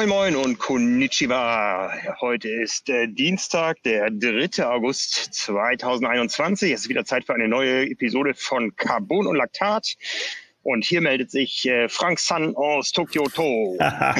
Moin Moin und Konnichiwa. Heute ist Dienstag, der 3. August 2021. Es ist wieder Zeit für eine neue Episode von Carbon und Laktat. Und hier meldet sich Frank San aus Tokyo-to.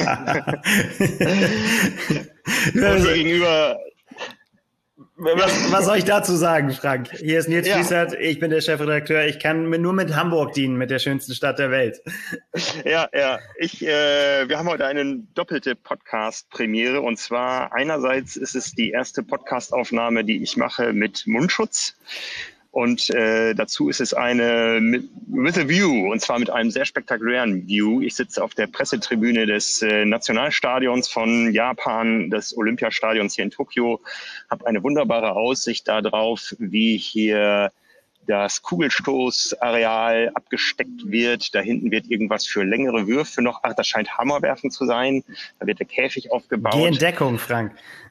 gegenüber... Was soll ich dazu sagen, Frank? Hier ist Nils Friesert, ich bin der Chefredakteur. Ich kann nur mit Hamburg dienen, mit der schönsten Stadt der Welt. Ja. Wir haben heute eine doppelte Podcast-Premiere. Und zwar einerseits ist es die erste Podcast-Aufnahme, die ich mache mit Mundschutz. Und dazu ist es eine with a view, und zwar mit einem sehr spektakulären View. Ich sitze auf der Pressetribüne des Nationalstadions von Japan, des Olympiastadions hier in Tokio, habe eine wunderbare Aussicht darauf, wie hier das Kugelstoßareal abgesteckt wird. Da hinten wird irgendwas für längere Würfe noch. Ach, das scheint Hammerwerfen zu sein. Da wird der Käfig aufgebaut. Geh in Deckung, Frank.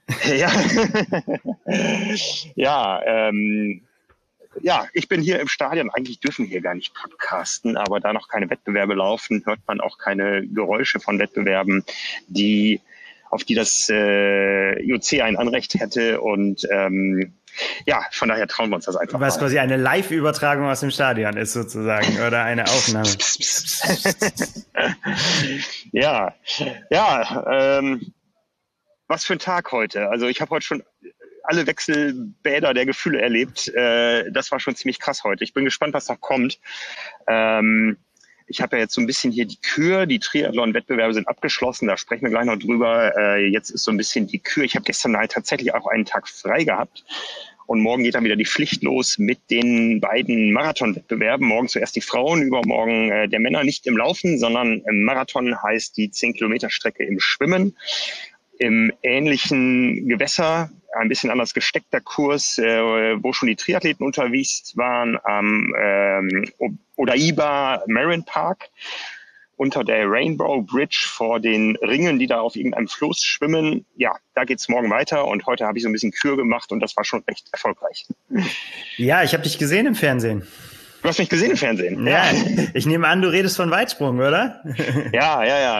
Ja, ich bin hier im Stadion. Eigentlich dürfen wir hier gar nicht podcasten, aber da noch keine Wettbewerbe laufen, hört man auch keine Geräusche von Wettbewerben, auf die das IOC ein Anrecht hätte. Und von daher trauen wir uns das einfach. Was quasi eine Live-Übertragung aus dem Stadion ist sozusagen oder eine Aufnahme. Was für ein Tag heute. Also ich habe heute schon alle Wechselbäder der Gefühle erlebt. Das war schon ziemlich krass heute. Ich bin gespannt, was noch kommt. Ich habe ja jetzt so ein bisschen hier die Kür. Die Triathlon-Wettbewerbe sind abgeschlossen. Da sprechen wir gleich noch drüber. Jetzt ist so ein bisschen die Kür. Ich habe gestern halt tatsächlich auch einen Tag frei gehabt. Und morgen geht dann wieder die Pflicht los mit den beiden Marathon-Wettbewerben. Morgen zuerst die Frauen, übermorgen der Männer. Nicht im Laufen, sondern im Marathon heißt die 10-Kilometer-Strecke im Schwimmen. Im ähnlichen Gewässer, ein bisschen anders gesteckter Kurs, wo schon die Triathleten unterwegs waren, am Odaiba Marine Park unter der Rainbow Bridge vor den Ringen, die da auf irgendeinem Fluss schwimmen. Ja, da geht's morgen weiter und heute habe ich so ein bisschen Kür gemacht und das war schon recht erfolgreich. Ja, ich habe dich gesehen im Fernsehen. Du hast mich gesehen im Fernsehen? Ja, ich nehme an, du redest von Weitsprung, oder? Ja.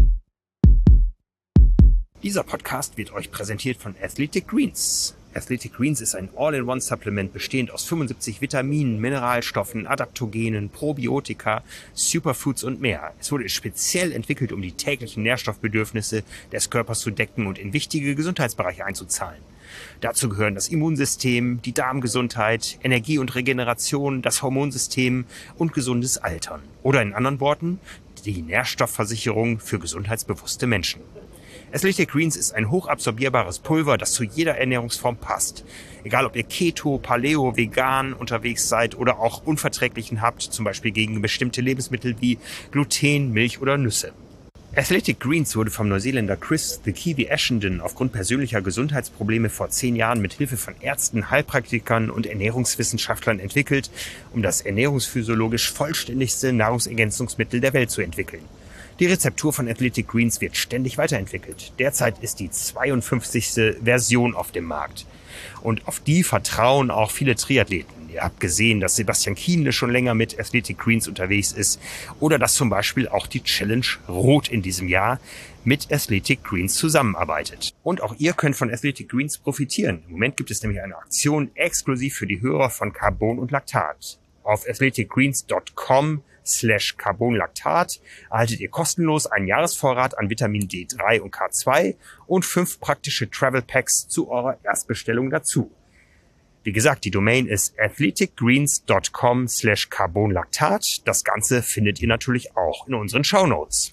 Dieser Podcast wird euch präsentiert von Athletic Greens. Athletic Greens ist ein All-in-One-Supplement bestehend aus 75 Vitaminen, Mineralstoffen, Adaptogenen, Probiotika, Superfoods und mehr. Es wurde speziell entwickelt, um die täglichen Nährstoffbedürfnisse des Körpers zu decken und in wichtige Gesundheitsbereiche einzuzahlen. Dazu gehören das Immunsystem, die Darmgesundheit, Energie und Regeneration, das Hormonsystem und gesundes Altern. Oder in anderen Worten, die Nährstoffversicherung für gesundheitsbewusste Menschen. Athletic Greens ist ein hochabsorbierbares Pulver, das zu jeder Ernährungsform passt. Egal ob ihr Keto, Paleo, vegan unterwegs seid oder auch Unverträglichen habt, zum Beispiel gegen bestimmte Lebensmittel wie Gluten, Milch oder Nüsse. Athletic Greens wurde vom Neuseeländer Chris the Kiwi Ashenden aufgrund persönlicher Gesundheitsprobleme vor 10 Jahren mit Hilfe von Ärzten, Heilpraktikern und Ernährungswissenschaftlern entwickelt, um das ernährungsphysiologisch vollständigste Nahrungsergänzungsmittel der Welt zu entwickeln. Die Rezeptur von Athletic Greens wird ständig weiterentwickelt. Derzeit ist die 52. Version auf dem Markt. Und auf die vertrauen auch viele Triathleten. Ihr habt gesehen, dass Sebastian Kienle schon länger mit Athletic Greens unterwegs ist oder dass zum Beispiel auch die Challenge Rot in diesem Jahr mit Athletic Greens zusammenarbeitet. Und auch ihr könnt von Athletic Greens profitieren. Im Moment gibt es nämlich eine Aktion exklusiv für die Hörer von Carbon und Laktat. Auf athleticgreens.com/carbonlaktat erhaltet ihr kostenlos einen Jahresvorrat an Vitamin D3 und K2 und 5 praktische Travel Packs zu eurer Erstbestellung dazu. Wie gesagt, die Domain ist athleticgreens.com/carbonlaktat. Das Ganze findet ihr natürlich auch in unseren Shownotes.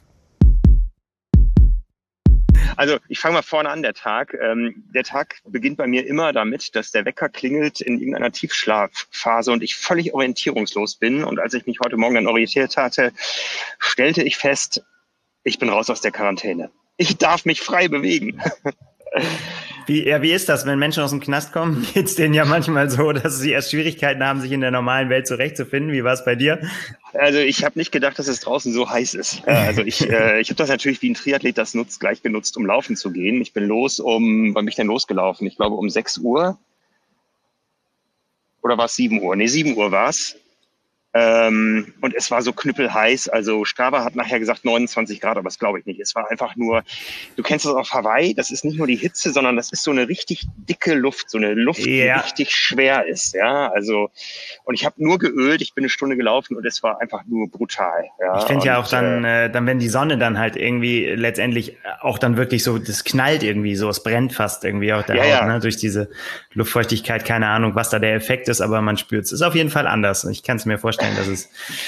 Also ich fange mal vorne an, der Tag. Der Tag beginnt bei mir immer damit, dass der Wecker klingelt in irgendeiner Tiefschlafphase und ich völlig orientierungslos bin. Und als ich mich heute Morgen dann orientiert hatte, stellte ich fest, ich bin raus aus der Quarantäne. Ich darf mich frei bewegen. Wie ist das, wenn Menschen aus dem Knast kommen? Geht's denen ja manchmal so, dass sie erst Schwierigkeiten haben, sich in der normalen Welt zurechtzufinden. Wie war es bei dir? Also ich habe nicht gedacht, dass es draußen so heiß ist. Also ich habe das natürlich wie ein Triathlet gleich genutzt, um laufen zu gehen. Ich bin wann bin ich denn losgelaufen? Ich glaube um 6 Uhr. Oder war es 7 Uhr? Nee, 7 Uhr war es. Und es war so knüppelheiß. Also Strava hat nachher gesagt 29 Grad, aber das glaube ich nicht. Es war einfach nur, du kennst das auf Hawaii, das ist nicht nur die Hitze, sondern das ist so eine richtig dicke Luft, so eine Luft, die richtig schwer ist. Ja, also, und ich habe nur geölt, ich bin eine Stunde gelaufen und es war einfach nur brutal. Ja? Ich finde ja auch dann, wenn die Sonne dann halt irgendwie letztendlich auch dann wirklich so, das knallt irgendwie so, es brennt fast irgendwie auf der Haut, ne? Durch diese Luftfeuchtigkeit, keine Ahnung, was da der Effekt ist, aber man spürt es. Ist auf jeden Fall anders. Ich kann es mir vorstellen, dass es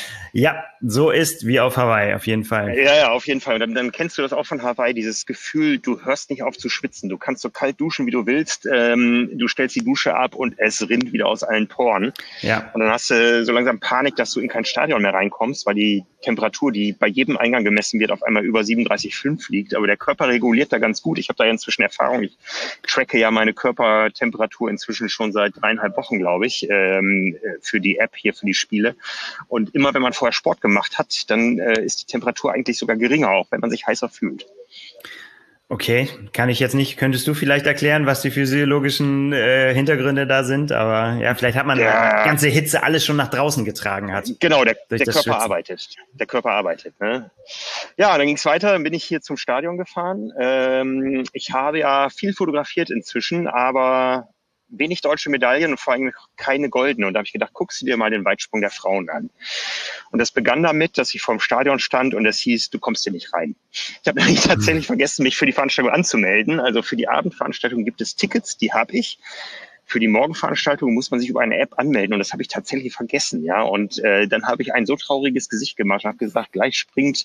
so ist wie auf Hawaii, auf jeden Fall. Ja, auf jeden Fall. Dann kennst du das auch von Hawaii, dieses Gefühl, du hörst nicht auf zu schwitzen. Du kannst so kalt duschen, wie du willst. Du stellst die Dusche ab und es rinnt wieder aus allen Poren. Ja. Und dann hast du so langsam Panik, dass du in kein Stadion mehr reinkommst, weil die Temperatur, die bei jedem Eingang gemessen wird, auf einmal über 37,5 liegt. Aber der Körper reguliert da ganz gut. Ich habe da ja inzwischen Erfahrung. Ich tracke ja meine Körpertemperatur inzwischen schon seit 3,5 Wochen, glaube ich, für die App hier, für die Spiele. Und immer wenn man vorher Sport gemacht hat, dann ist die Temperatur eigentlich sogar geringer, auch wenn man sich heißer fühlt. Okay, kann ich jetzt nicht. Könntest du vielleicht erklären, was die physiologischen Hintergründe da sind? Aber ja, vielleicht hat man die ganze Hitze alles schon nach draußen getragen hat. Genau, der Körper arbeitet. Der Körper arbeitet. Ne? Ja, dann ging es weiter. Dann bin ich hier zum Stadion gefahren. Ich habe ja viel fotografiert inzwischen, aber wenig deutsche Medaillen und vor allem keine goldene. Und da habe ich gedacht, guckst du dir mal den Weitsprung der Frauen an. Und das begann damit, dass ich vorm Stadion stand und es hieß, du kommst hier nicht rein. Ich habe nämlich tatsächlich vergessen, mich für die Veranstaltung anzumelden. Also für die Abendveranstaltung gibt es Tickets, die habe ich. Für die Morgenveranstaltung muss man sich über eine App anmelden und das habe ich tatsächlich vergessen, ja. Und dann habe ich ein so trauriges Gesicht gemacht und habe gesagt, gleich springt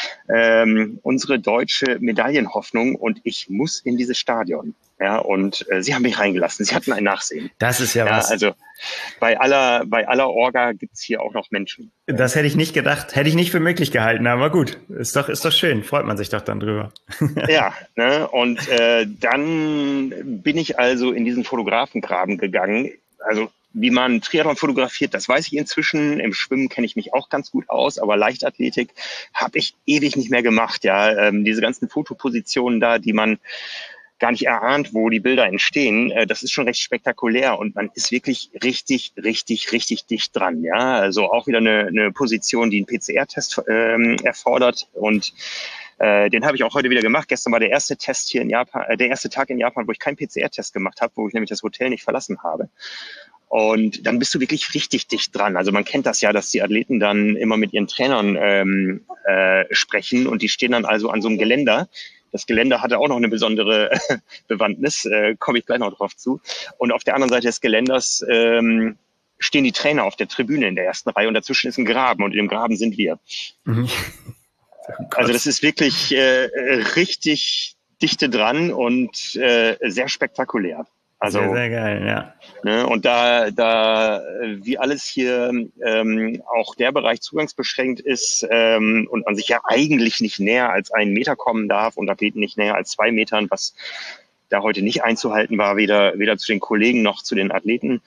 unsere deutsche Medaillenhoffnung und ich muss in dieses Stadion. Ja, und sie haben mich reingelassen. Sie hatten ein Nachsehen. Das ist ja was. Also bei aller Orga gibt's hier auch noch Menschen. Das hätte ich nicht gedacht, hätte ich nicht für möglich gehalten, aber gut, ist doch schön, freut man sich doch dann drüber. Ja, ne? Und dann bin ich also in diesen Fotografengraben gegangen. Also wie man Triathlon fotografiert, das weiß ich inzwischen. Im Schwimmen kenne ich mich auch ganz gut aus, aber Leichtathletik habe ich ewig nicht mehr gemacht. Ja, diese ganzen Fotopositionen da, die man gar nicht erahnt, wo die Bilder entstehen. Das ist schon recht spektakulär und man ist wirklich richtig dicht dran. Ja, also auch wieder eine Position, die einen PCR-Test erfordert und den habe ich auch heute wieder gemacht. Gestern war der erste Test hier in Japan, der erste Tag in Japan, wo ich keinen PCR-Test gemacht habe, wo ich nämlich das Hotel nicht verlassen habe. Und dann bist du wirklich richtig dicht dran. Also man kennt das ja, dass die Athleten dann immer mit ihren Trainern sprechen und die stehen dann also an so einem Geländer. Das Geländer hatte auch noch eine besondere Bewandtnis, komme ich gleich noch drauf zu. Und auf der anderen Seite des Geländers stehen die Trainer auf der Tribüne in der ersten Reihe und dazwischen ist ein Graben und in dem Graben sind wir. Mhm. Also das ist wirklich richtig dichte dran und sehr spektakulär. Also, sehr geil, ja. Ne, und da wie alles hier auch der Bereich zugangsbeschränkt ist und man sich ja eigentlich nicht näher als 1 Meter kommen darf und Athleten nicht näher als 2 Metern, was da heute nicht einzuhalten war, weder zu den Kollegen noch zu den Athleten,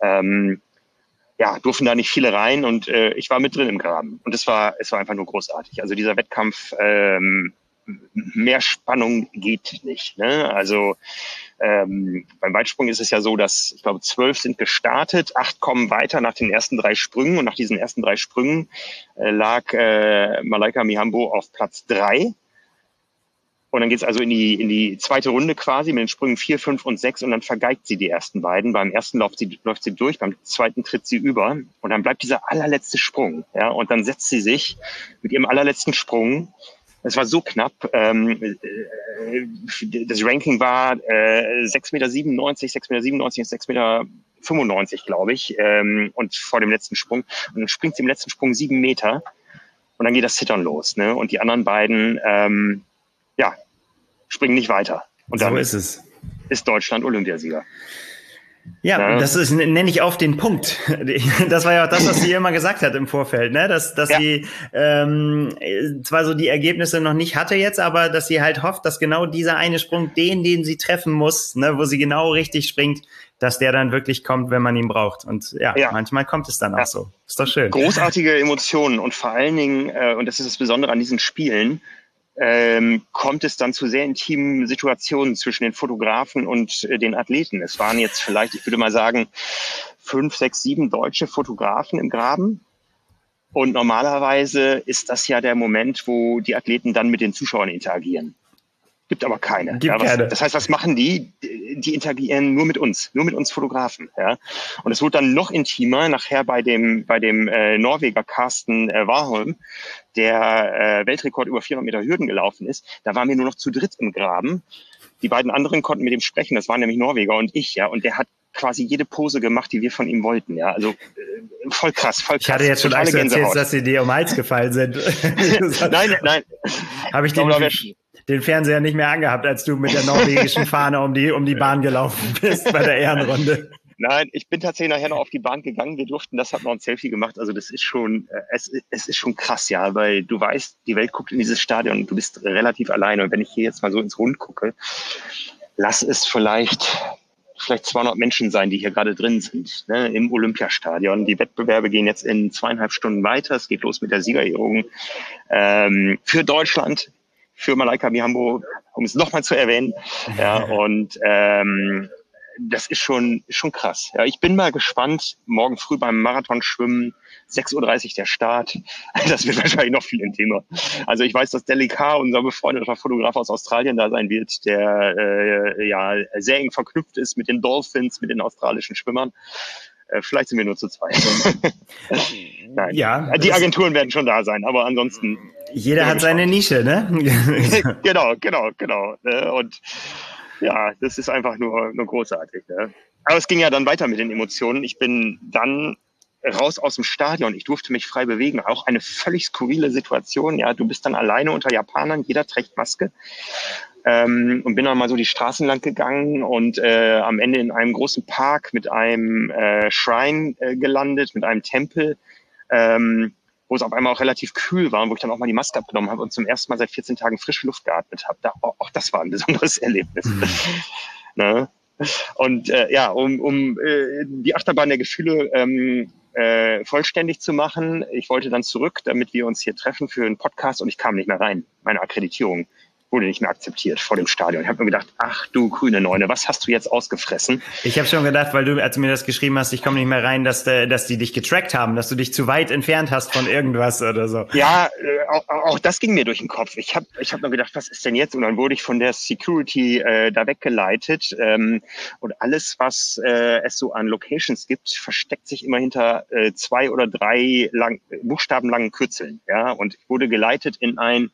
durften da nicht viele rein und ich war mit drin im Graben. Und es war einfach nur großartig. Also dieser Wettkampf, mehr Spannung geht nicht. Ne? Also beim Weitsprung ist es ja so, dass, ich glaube, 12 sind gestartet, 8 kommen weiter nach den ersten 3 Sprüngen und nach diesen ersten 3 Sprüngen lag Malaika Mihambo auf Platz 3. Und dann geht's also in die zweite Runde quasi mit den Sprüngen 4, 5 und 6 und dann vergeigt sie die ersten beiden. Beim ersten läuft sie durch, beim zweiten tritt sie über und dann bleibt dieser allerletzte Sprung. Ja, und dann setzt sie sich mit ihrem allerletzten Sprung. Es war so knapp. Das Ranking war 6,97 Meter, 6,97 Meter und 6,95 Meter, glaube ich. Und vor dem letzten Sprung. Und dann springt sie im letzten Sprung 7 Meter. Und dann geht das Zittern los. Ne? Und die anderen beiden, springen nicht weiter. Und dann so ist es. Ist Deutschland Olympiasieger. Ja, das ist, nenne ich auf den Punkt. Das war ja auch das, was sie immer gesagt hat im Vorfeld, ne? Dass sie zwar so die Ergebnisse noch nicht hatte jetzt, aber dass sie halt hofft, dass genau dieser eine Sprung, den sie treffen muss, ne, wo sie genau richtig springt, dass der dann wirklich kommt, wenn man ihn braucht. Und manchmal kommt es dann auch so. Ist doch schön. Großartige Emotionen und vor allen Dingen, und das ist das Besondere an diesen Spielen, kommt es dann zu sehr intimen Situationen zwischen den Fotografen und den Athleten. Es waren jetzt vielleicht, ich würde mal sagen, 5, 6, 7 deutsche Fotografen im Graben. Und normalerweise ist das ja der Moment, wo die Athleten dann mit den Zuschauern interagieren. Gibt aber keine. Keine. Das heißt, was machen die? Die interagieren nur mit uns Fotografen. Ja? Und es wurde dann noch intimer nachher bei dem Norweger Carsten Warholm, der Weltrekord über 400 Meter Hürden gelaufen ist. Da waren wir nur noch zu dritt im Graben. Die beiden anderen konnten mit ihm sprechen. Das waren nämlich Norweger und ich. Ja, und der hat quasi jede Pose gemacht, die wir von ihm wollten. Ja, also voll krass. Ich hatte jetzt schon Angst, erzählt, dass sie dir um den Hals gefallen sind. Nein. Habe ich den Fernseher nicht mehr angehabt, als du mit der norwegischen Fahne um die Bahn gelaufen bist bei der Ehrenrunde. Nein, ich bin tatsächlich nachher noch auf die Bahn gegangen. Wir durften, das hat noch ein Selfie gemacht. Also das ist schon, es ist schon krass, ja, weil du weißt, die Welt guckt in dieses Stadion und du bist relativ alleine. Und wenn ich hier jetzt mal so ins Rund gucke, lass es vielleicht 200 Menschen sein, die hier gerade drin sind, ne, im Olympiastadion. Die Wettbewerbe gehen jetzt in 2,5 Stunden weiter. Es geht los mit der Siegerehrung für Deutschland, für Malaika Mihambo, um es nochmal zu erwähnen. Ja, und das ist schon krass. Ja, ich bin mal gespannt. Morgen früh beim Marathonschwimmen, 6:30 Uhr der Start. Das wird wahrscheinlich noch viel intimer. Also ich weiß, dass Delika, unser befreundeter Fotograf aus Australien, da sein wird, der sehr eng verknüpft ist mit den Dolphins, mit den australischen Schwimmern. Vielleicht sind wir nur zu zweit. Nein. Ja, die Agenturen werden schon da sein, aber ansonsten. Jeder hat seine Nische, ne? Genau. Und ja, das ist einfach nur großartig. Ne? Aber es ging ja dann weiter mit den Emotionen. Ich bin dann raus aus dem Stadion. Ich durfte mich frei bewegen. Auch eine völlig skurrile Situation. Ja, du bist dann alleine unter Japanern. Jeder trägt Maske. Und bin dann mal so die Straßen lang gegangen und am Ende in einem großen Park mit einem Shrine gelandet, mit einem Tempel, wo es auf einmal auch relativ kühl war und wo ich dann auch mal die Maske abgenommen habe und zum ersten Mal seit 14 Tagen frische Luft geatmet habe. Auch das war ein besonderes Erlebnis. Ne? Und um die Achterbahn der Gefühle vollständig zu machen, ich wollte dann zurück, damit wir uns hier treffen für einen Podcast und ich kam nicht mehr rein. Meine Akkreditierung wurde nicht mehr akzeptiert vor dem Stadion. Ich habe mir gedacht, ach du grüne Neune, was hast du jetzt ausgefressen? Ich habe schon gedacht, weil du, als du mir das geschrieben hast, ich komme nicht mehr rein, dass die dich getrackt haben, dass du dich zu weit entfernt hast von irgendwas oder so. Ja, auch das ging mir durch den Kopf. Ich hab nur gedacht, was ist denn jetzt? Und dann wurde ich von der Security da weggeleitet. Und alles, was es so an Locations gibt, versteckt sich immer hinter 2 oder 3 buchstabenlangen Kürzeln. Ja, und ich wurde geleitet in ein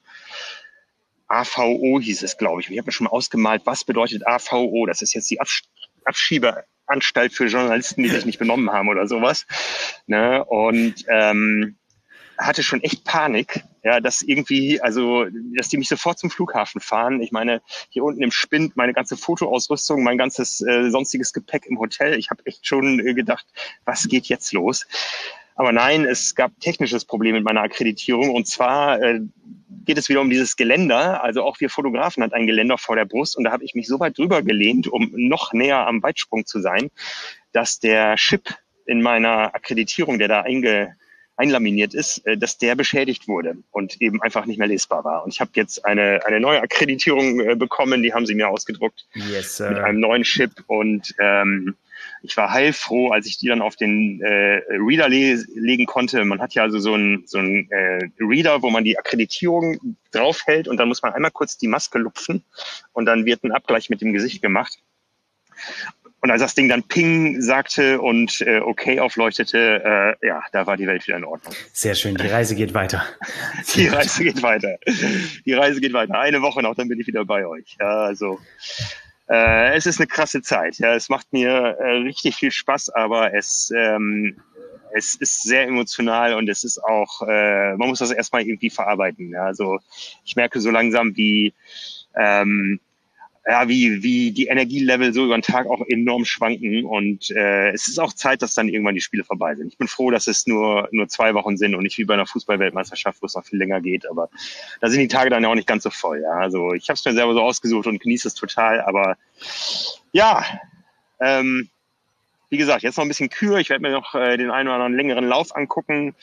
AVO hieß es, glaube ich. Ich habe mir schon mal ausgemalt, was bedeutet AVO? Das ist jetzt die Abschiebeanstalt für Journalisten, die sich nicht benommen haben oder sowas. Ne? Und hatte schon echt Panik, ja, dass die mich sofort zum Flughafen fahren. Ich meine, hier unten im Spind meine ganze Fotoausrüstung, mein ganzes sonstiges Gepäck im Hotel. Ich habe echt schon gedacht, was geht jetzt los? Aber nein, es gab technisches Problem mit meiner Akkreditierung und zwar geht es wieder um dieses Geländer. Also auch wir Fotografen hatten ein Geländer vor der Brust und da habe ich mich so weit drüber gelehnt, um noch näher am Weitsprung zu sein, dass der Chip in meiner Akkreditierung, der da einlaminiert ist, dass der beschädigt wurde und eben einfach nicht mehr lesbar war. Und ich habe jetzt eine neue Akkreditierung bekommen, die haben sie mir ausgedruckt, yes, sir. Mit einem neuen Chip und ich war heilfroh, als ich die dann auf den Reader legen konnte. Man hat ja also so einen Reader, wo man die Akkreditierung draufhält und dann muss man einmal kurz die Maske lupfen und dann wird ein Abgleich mit dem Gesicht gemacht. Und als das Ding dann Ping sagte und okay aufleuchtete, da war die Welt wieder in Ordnung. Sehr schön, die Reise geht weiter. Die Reise geht weiter. Eine Woche noch, dann bin ich wieder bei euch. Ja, also es ist eine krasse Zeit. Ja, es macht mir richtig viel Spaß, aber es ist sehr emotional und es ist auch, man muss das erstmal irgendwie verarbeiten. Ja, also ich merke so langsam, wie die Energielevel so über den Tag auch enorm schwanken und es ist auch Zeit, dass dann irgendwann die Spiele vorbei sind. Ich bin froh, dass es nur 2 Wochen sind und nicht wie bei einer Fußball-Weltmeisterschaft, wo es noch viel länger geht, aber da sind die Tage dann ja auch nicht ganz so voll. Ja, also ich habe es mir selber so ausgesucht und genieße es total, aber ja, wie gesagt, jetzt noch ein bisschen Kür. Ich werde mir noch den einen oder anderen längeren Lauf angucken.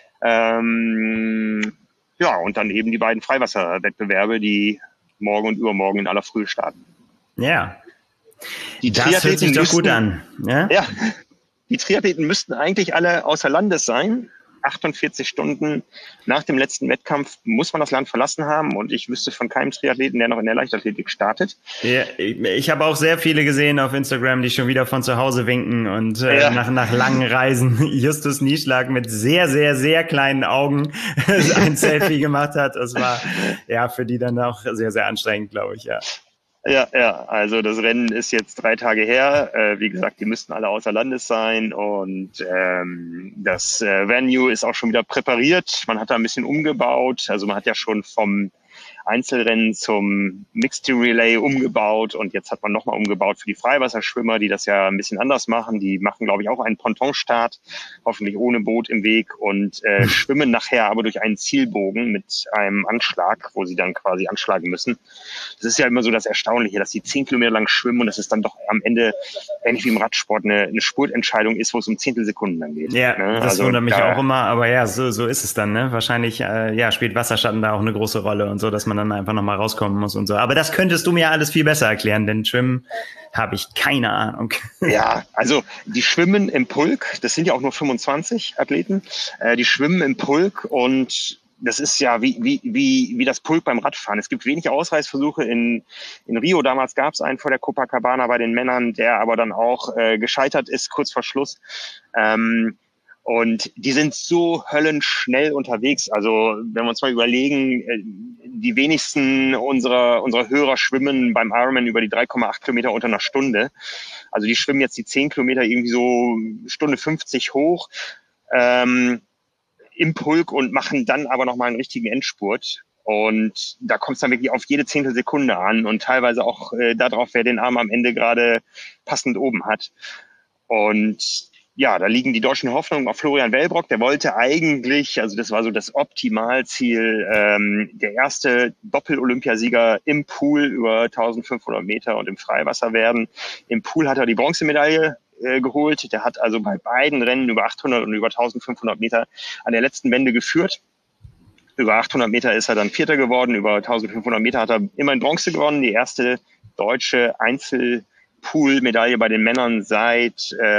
Und dann eben die beiden Freiwasserwettbewerbe, die morgen und übermorgen in aller Frühe starten. Ja, das hört sich doch gut an. Ja, die Triathleten müssten eigentlich alle außer Landes sein, 48 Stunden nach dem letzten Wettkampf muss man das Land verlassen haben und ich wüsste von keinem Triathleten, der noch in der Leichtathletik startet. Ja, ich habe auch sehr viele gesehen auf Instagram, die schon wieder von zu Hause winken und nach langen Reisen Justus Nieschlag mit sehr, sehr, sehr kleinen Augen ein Selfie gemacht hat. Das war ja für die dann auch sehr, sehr anstrengend, glaube ich, ja. Ja, also das Rennen ist jetzt 3 Tage her. Wie gesagt, die müssten alle außer Landes sein und das Venue ist auch schon wieder präpariert. Man hat da ein bisschen umgebaut. Also man hat ja schon vom Einzelrennen zum Mixed Relay umgebaut und jetzt hat man nochmal umgebaut für die Freiwasserschwimmer, die das ja ein bisschen anders machen. Die machen, glaube ich, auch einen Pontonstart, hoffentlich ohne Boot im Weg und schwimmen nachher aber durch einen Zielbogen mit einem Anschlag, wo sie dann quasi anschlagen müssen. Das ist ja immer so das Erstaunliche, dass die 10 Kilometer lang schwimmen und dass es dann doch am Ende, ähnlich wie im Radsport, eine Spurtentscheidung ist, wo es um Zehntelsekunden dann geht. Ja, ne? Das wundert mich auch immer, aber ja, so ist es dann. Ne? Wahrscheinlich spielt Wasserschatten da auch eine große Rolle und so, dass man dann einfach nochmal rauskommen muss und so. Aber das könntest du mir alles viel besser erklären, denn Schwimmen habe ich keine Ahnung. Ja, also die schwimmen im Pulk, das sind ja auch nur 25 Athleten, die schwimmen im Pulk und das ist ja wie das Pulk beim Radfahren. Es gibt wenig Ausreißversuche. In Rio damals gab es einen vor der Copacabana bei den Männern, der aber dann auch gescheitert ist, kurz vor Schluss. Und die sind so höllenschnell unterwegs. Also wenn wir uns mal überlegen, die wenigsten unserer Hörer schwimmen beim Ironman über die 3,8 Kilometer unter einer Stunde. Also die schwimmen jetzt die 10 Kilometer irgendwie so Stunde 50 hoch im Pulk und machen dann aber nochmal einen richtigen Endspurt. Und da kommt es dann wirklich auf jede Zehntelsekunde an und teilweise auch darauf, wer den Arm am Ende gerade passend oben hat. Und ja, da liegen die deutschen Hoffnungen auf Florian Wellbrock. Der wollte eigentlich, also das war so das Optimalziel, der erste Doppel-Olympiasieger im Pool über 1500 Meter und im Freiwasser werden. Im Pool hat er die Bronzemedaille geholt. Der hat also bei beiden Rennen über 800 und über 1500 Meter an der letzten Wende geführt. Über 800 Meter ist er dann Vierter geworden. Über 1500 Meter hat er immerhin Bronze gewonnen. Die erste deutsche Einzelpool-Medaille bei den Männern seit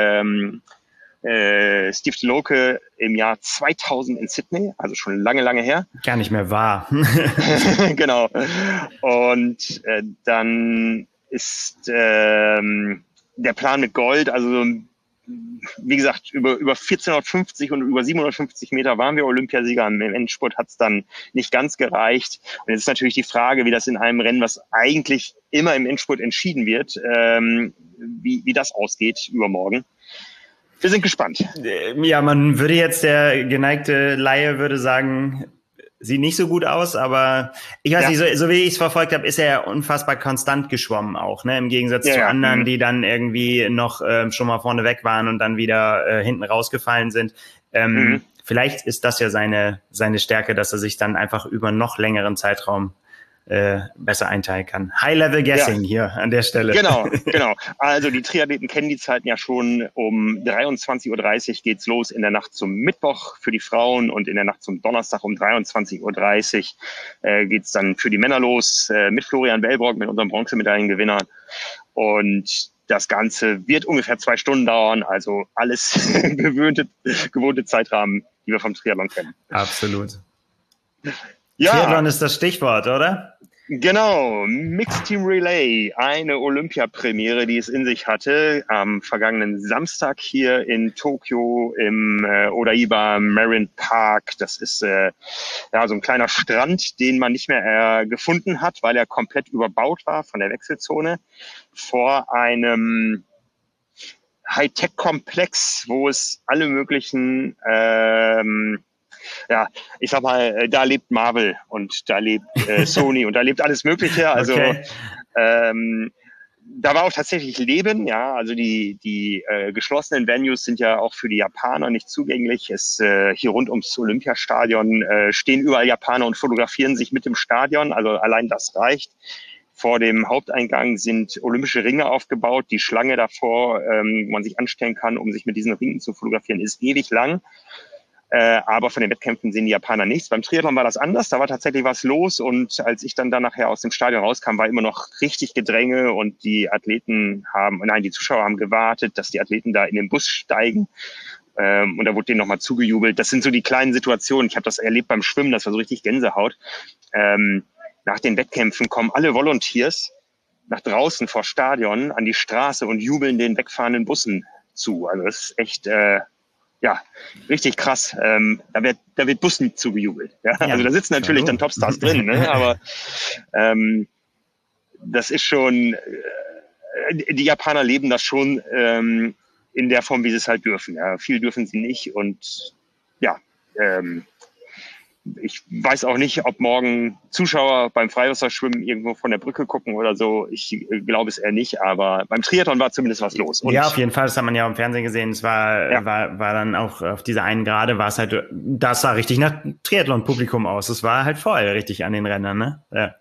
Steve Loke im Jahr 2000 in Sydney, also schon lange, lange her. Gar nicht mehr wahr. Genau. Und dann ist der Plan mit Gold, also wie gesagt, über 1450 und über 750 Meter waren wir Olympiasieger. Im Endspurt hat es dann nicht ganz gereicht. Und jetzt ist natürlich die Frage, wie das in einem Rennen, was eigentlich immer im Endspurt entschieden wird, wie das ausgeht übermorgen. Wir sind gespannt. Ja, man würde jetzt, der geneigte Laie würde sagen, sieht nicht so gut aus, aber ich weiß nicht, so wie ich es verfolgt habe, ist er unfassbar konstant geschwommen auch, ne? Im Gegensatz zu anderen, die dann irgendwie noch schon mal vorne weg waren und dann wieder hinten rausgefallen sind. Vielleicht ist das ja seine Stärke, dass er sich dann einfach über noch längeren Zeitraum besser einteilen kann. High-Level-Guessing hier an der Stelle. Genau. Also die Triathleten kennen die Zeiten ja schon. Um 23:30 Uhr geht's los in der Nacht zum Mittwoch für die Frauen und in der Nacht zum Donnerstag um 23:30 Uhr geht's dann für die Männer los mit Florian Wellbrock, mit unserem Bronzemedaillengewinner. Und das Ganze wird ungefähr 2 Stunden dauern. Also alles gewohnte Zeitrahmen, die wir vom Triathlon kennen. Absolut. Ja. Triathlon ist das Stichwort, oder? Genau, Mixed Team Relay, eine Olympiapremiere, die es in sich hatte, am vergangenen Samstag hier in Tokio im Odaiba Marine Park. Das ist so ein kleiner Strand, den man nicht mehr gefunden hat, weil er komplett überbaut war von der Wechselzone, vor einem Hightech-Komplex, wo es alle möglichen ich sag mal, da lebt Marvel und da lebt Sony und da lebt alles Mögliche. Also da war auch tatsächlich Leben, ja. Also die geschlossenen Venues sind ja auch für die Japaner nicht zugänglich. Hier rund ums Olympiastadion stehen überall Japaner und fotografieren sich mit dem Stadion. Also allein das reicht. Vor dem Haupteingang sind olympische Ringe aufgebaut. Die Schlange davor, wo man sich anstellen kann, um sich mit diesen Ringen zu fotografieren, ist ewig lang. Aber von den Wettkämpfen sehen die Japaner nichts. Beim Triathlon war das anders, da war tatsächlich was los und als ich dann nachher aus dem Stadion rauskam, war immer noch richtig Gedränge und die Zuschauer haben gewartet, dass die Athleten da in den Bus steigen Und da wurde denen nochmal zugejubelt. Das sind so die kleinen Situationen. Ich habe das erlebt beim Schwimmen, das war so richtig Gänsehaut. Nach den Wettkämpfen kommen alle Volunteers nach draußen vor Stadion an die Straße und jubeln den wegfahrenden Bussen zu. Also das ist echt richtig krass. Da wird Bussen zugejubelt. Ja? Also da sitzen natürlich dann Topstars drin, ne? Aber das ist schon, die Japaner leben das schon in der Form, wie sie es halt dürfen. Ja? Viel dürfen sie nicht und ich weiß auch nicht, ob morgen Zuschauer beim Freiwasserschwimmen irgendwo von der Brücke gucken oder so. Ich glaube es eher nicht, aber beim Triathlon war zumindest was los. Und ja, auf jeden Fall, das hat man ja im Fernsehen gesehen. Es war dann auch auf dieser einen Gerade, war es halt, das sah richtig nach Triathlon-Publikum aus. Es war halt voll richtig an den Rändern, ne?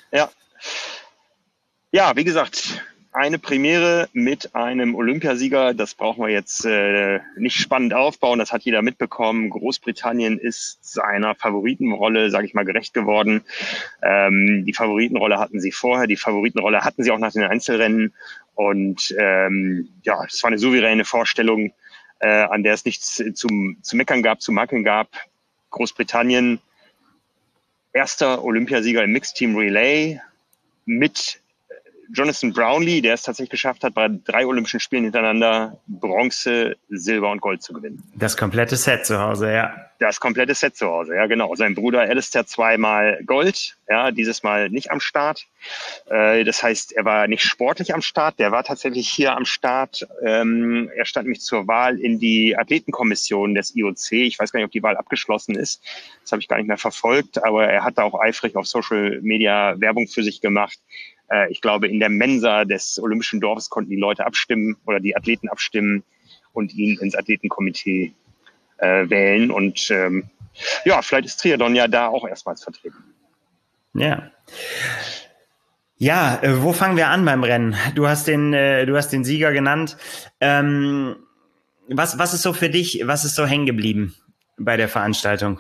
Ja, wie gesagt, eine Premiere mit einem Olympiasieger, das brauchen wir jetzt nicht spannend aufbauen, das hat jeder mitbekommen. Großbritannien ist seiner Favoritenrolle, sage ich mal, gerecht geworden. Die Favoritenrolle hatten sie vorher, die Favoritenrolle hatten sie auch nach den Einzelrennen und das war eine souveräne Vorstellung, an der es nichts zu meckern gab, zu makeln gab. Großbritannien, erster Olympiasieger im Mixed Team Relay mit Jonathan Brownlee, der es tatsächlich geschafft hat, bei 3 Olympischen Spielen hintereinander Bronze, Silber und Gold zu gewinnen. Das komplette Set zu Hause, ja. Das komplette Set zu Hause, ja genau. Sein Bruder Alistair 2-mal Gold, ja, dieses Mal nicht am Start. Das heißt, er war nicht sportlich am Start, der war tatsächlich hier am Start. Er stand nämlich zur Wahl in die Athletenkommission des IOC. Ich weiß gar nicht, ob die Wahl abgeschlossen ist. Das habe ich gar nicht mehr verfolgt, aber er hat da auch eifrig auf Social Media Werbung für sich gemacht. Ich glaube, in der Mensa des Olympischen Dorfes konnten die Leute abstimmen oder die Athleten abstimmen und ihn ins Athletenkomitee wählen. Und vielleicht ist Triathlon ja da auch erstmals vertreten. Ja. Ja, wo fangen wir an beim Rennen? Du hast den Sieger genannt. Was ist so für dich, was ist so hängen geblieben bei der Veranstaltung?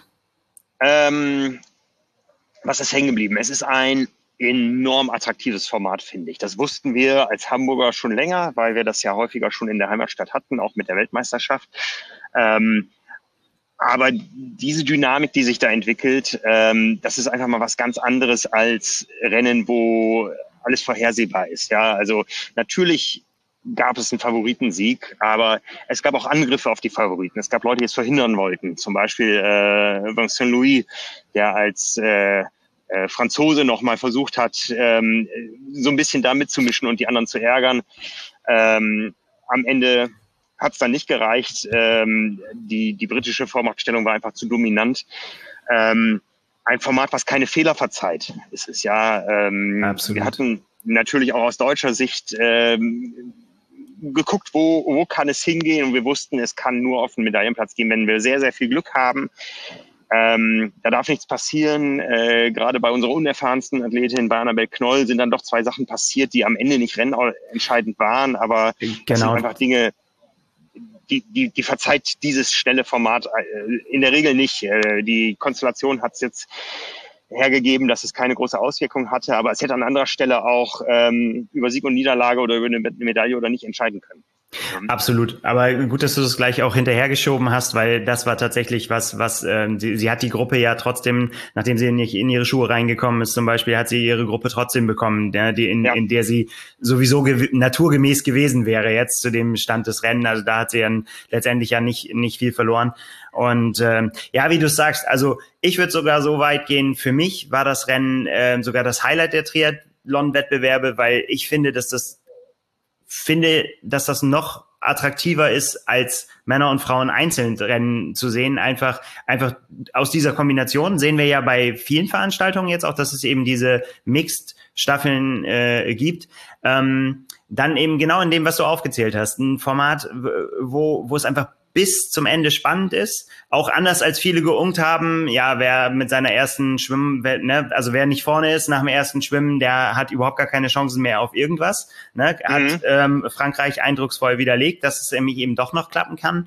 Was ist hängen geblieben? Es ist ein enorm attraktives Format, finde ich. Das wussten wir als Hamburger schon länger, weil wir das ja häufiger schon in der Heimatstadt hatten, auch mit der Weltmeisterschaft. Aber diese Dynamik, die sich da entwickelt, das ist einfach mal was ganz anderes als Rennen, wo alles vorhersehbar ist. Ja, also natürlich gab es einen Favoritensieg, aber es gab auch Angriffe auf die Favoriten. Es gab Leute, die es verhindern wollten. Zum Beispiel Vincent Louis, der als Franzose noch mal versucht hat, so ein bisschen da mitzumischen und die anderen zu ärgern. Am Ende hat es dann nicht gereicht. Die britische Vormachtstellung war einfach zu dominant. Ein Format, was keine Fehler verzeiht. Es ist ja, wir hatten natürlich auch aus deutscher Sicht geguckt, wo kann es hingehen, und wir wussten, es kann nur auf den Medaillenplatz gehen, wenn wir sehr, sehr viel Glück haben. Da darf nichts passieren. Gerade bei unserer unerfahrensten Athletin, bei Annabel Knoll, sind dann doch 2 Sachen passiert, die am Ende nicht rennentscheidend waren, aber das sind einfach Dinge, die verzeiht dieses schnelle Format in der Regel nicht. Die Konstellation hat es jetzt hergegeben, dass es keine große Auswirkung hatte, aber es hätte an anderer Stelle auch über Sieg und Niederlage oder über eine Medaille oder nicht entscheiden können. Absolut. Aber gut, dass du das gleich auch hinterhergeschoben hast, weil das war tatsächlich was sie hat die Gruppe ja trotzdem, nachdem sie nicht in ihre Schuhe reingekommen ist zum Beispiel, hat sie ihre Gruppe trotzdem bekommen, in der sie sowieso naturgemäß gewesen wäre jetzt zu dem Stand des Rennens. Also da hat sie dann letztendlich ja nicht viel verloren. Und wie du sagst, also ich würde sogar so weit gehen, für mich war das Rennen sogar das Highlight der Triathlon-Wettbewerbe, weil ich finde, dass das noch attraktiver ist, als Männer und Frauen einzeln Rennen zu sehen. Einfach aus dieser Kombination sehen wir ja bei vielen Veranstaltungen jetzt auch, dass es eben diese Mixed-Staffeln gibt. Dann eben genau in dem, was du aufgezählt hast. Ein Format, wo es einfach bis zum Ende spannend ist. Auch anders als viele geungt haben, ja, wer mit seiner ersten also wer nicht vorne ist nach dem ersten Schwimmen, der hat überhaupt gar keine Chancen mehr auf irgendwas. Ne? Hat Frankreich eindrucksvoll widerlegt, dass es nämlich eben doch noch klappen kann.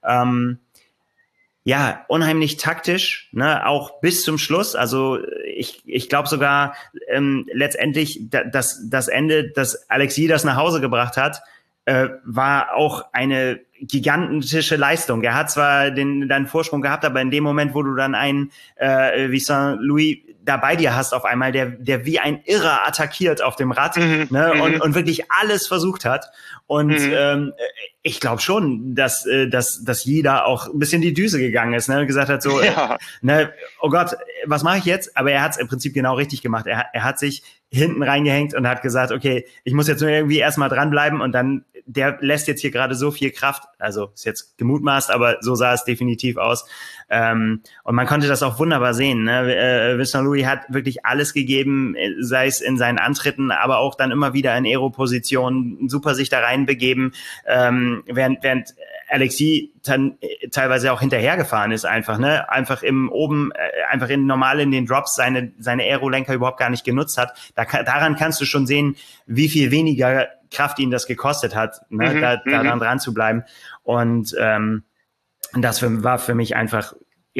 Unheimlich taktisch, ne, auch bis zum Schluss. Also ich glaube sogar letztendlich das Ende, das Alexis das nach Hause gebracht hat, war auch eine gigantische Leistung. Er hat zwar deinen Vorsprung gehabt, aber in dem Moment, wo du dann einen wie Saint-Louis da bei dir hast auf einmal, der wie ein Irrer attackiert auf dem Rad, ne, und wirklich alles versucht hat. Und ich glaube schon, dass jeder auch ein bisschen die Düse gegangen ist, ne, und gesagt hat so, ne, oh Gott, was mache ich jetzt? Aber er hat es im Prinzip genau richtig gemacht. Er hat sich hinten reingehängt und hat gesagt, okay, ich muss jetzt nur irgendwie erstmal dranbleiben und dann, der lässt jetzt hier gerade so viel Kraft, also ist jetzt gemutmaßt, aber so sah es definitiv aus. Und man konnte das auch wunderbar sehen, ne? Saint-Louis hat wirklich alles gegeben, sei es in seinen Antritten, aber auch dann immer wieder in Aero-Positionen, super sich da reinbegeben, während Alexis dann teilweise auch hinterhergefahren ist einfach, ne? Einfach normal in den Drops seine Aerolenker überhaupt gar nicht genutzt hat. Daran kannst du schon sehen, wie viel weniger Kraft ihn das gekostet hat, ne? Daran dran zu bleiben. Und das war für mich einfach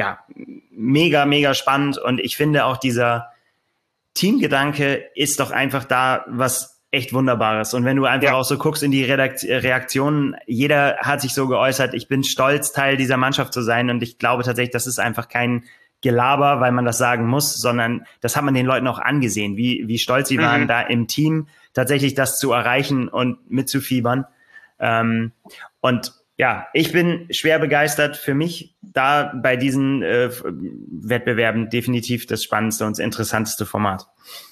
mega, mega spannend. Und ich finde auch dieser Teamgedanke ist doch einfach da was echt Wunderbares. Und wenn du einfach auch so guckst in die Reaktionen, jeder hat sich so geäußert, ich bin stolz, Teil dieser Mannschaft zu sein. Und ich glaube tatsächlich, das ist einfach kein Gelaber, weil man das sagen muss, sondern das hat man den Leuten auch angesehen, wie stolz sie waren, da im Team tatsächlich das zu erreichen und mitzufiebern. Und ja, ich bin schwer begeistert. Für mich da bei diesen Wettbewerben definitiv das spannendste und das interessanteste Format.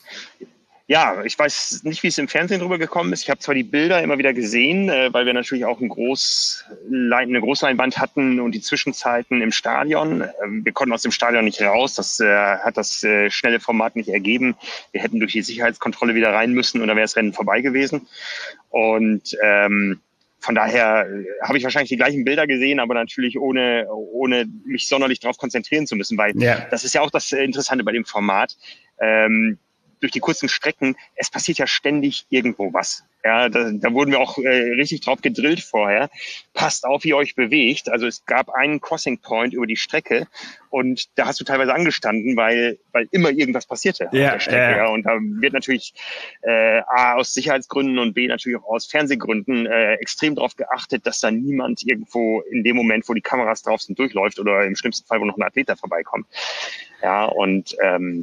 Ja, ich weiß nicht, wie es im Fernsehen drüber gekommen ist. Ich habe zwar die Bilder immer wieder gesehen, weil wir natürlich auch eine Großleinwand hatten und die Zwischenzeiten im Stadion. Wir konnten aus dem Stadion nicht raus. Das hat das schnelle Format nicht ergeben. Wir hätten durch die Sicherheitskontrolle wieder rein müssen und dann wäre das Rennen vorbei gewesen. Und von daher habe ich wahrscheinlich die gleichen Bilder gesehen, aber natürlich ohne mich sonderlich darauf konzentrieren zu müssen, weil das ist ja auch das Interessante bei dem Format. Durch die kurzen Strecken, es passiert ja ständig irgendwo was. Ja, da wurden wir auch richtig drauf gedrillt vorher. Passt auf, wie ihr euch bewegt. Also es gab einen Crossing Point über die Strecke und da hast du teilweise angestanden, weil immer irgendwas passierte auf der Strecke. Ja. Und da wird natürlich A, aus Sicherheitsgründen und B, natürlich auch aus Fernsehgründen extrem darauf geachtet, dass da niemand irgendwo in dem Moment, wo die Kameras drauf sind, durchläuft oder im schlimmsten Fall, wo noch ein Athlet da vorbeikommt. Ja, und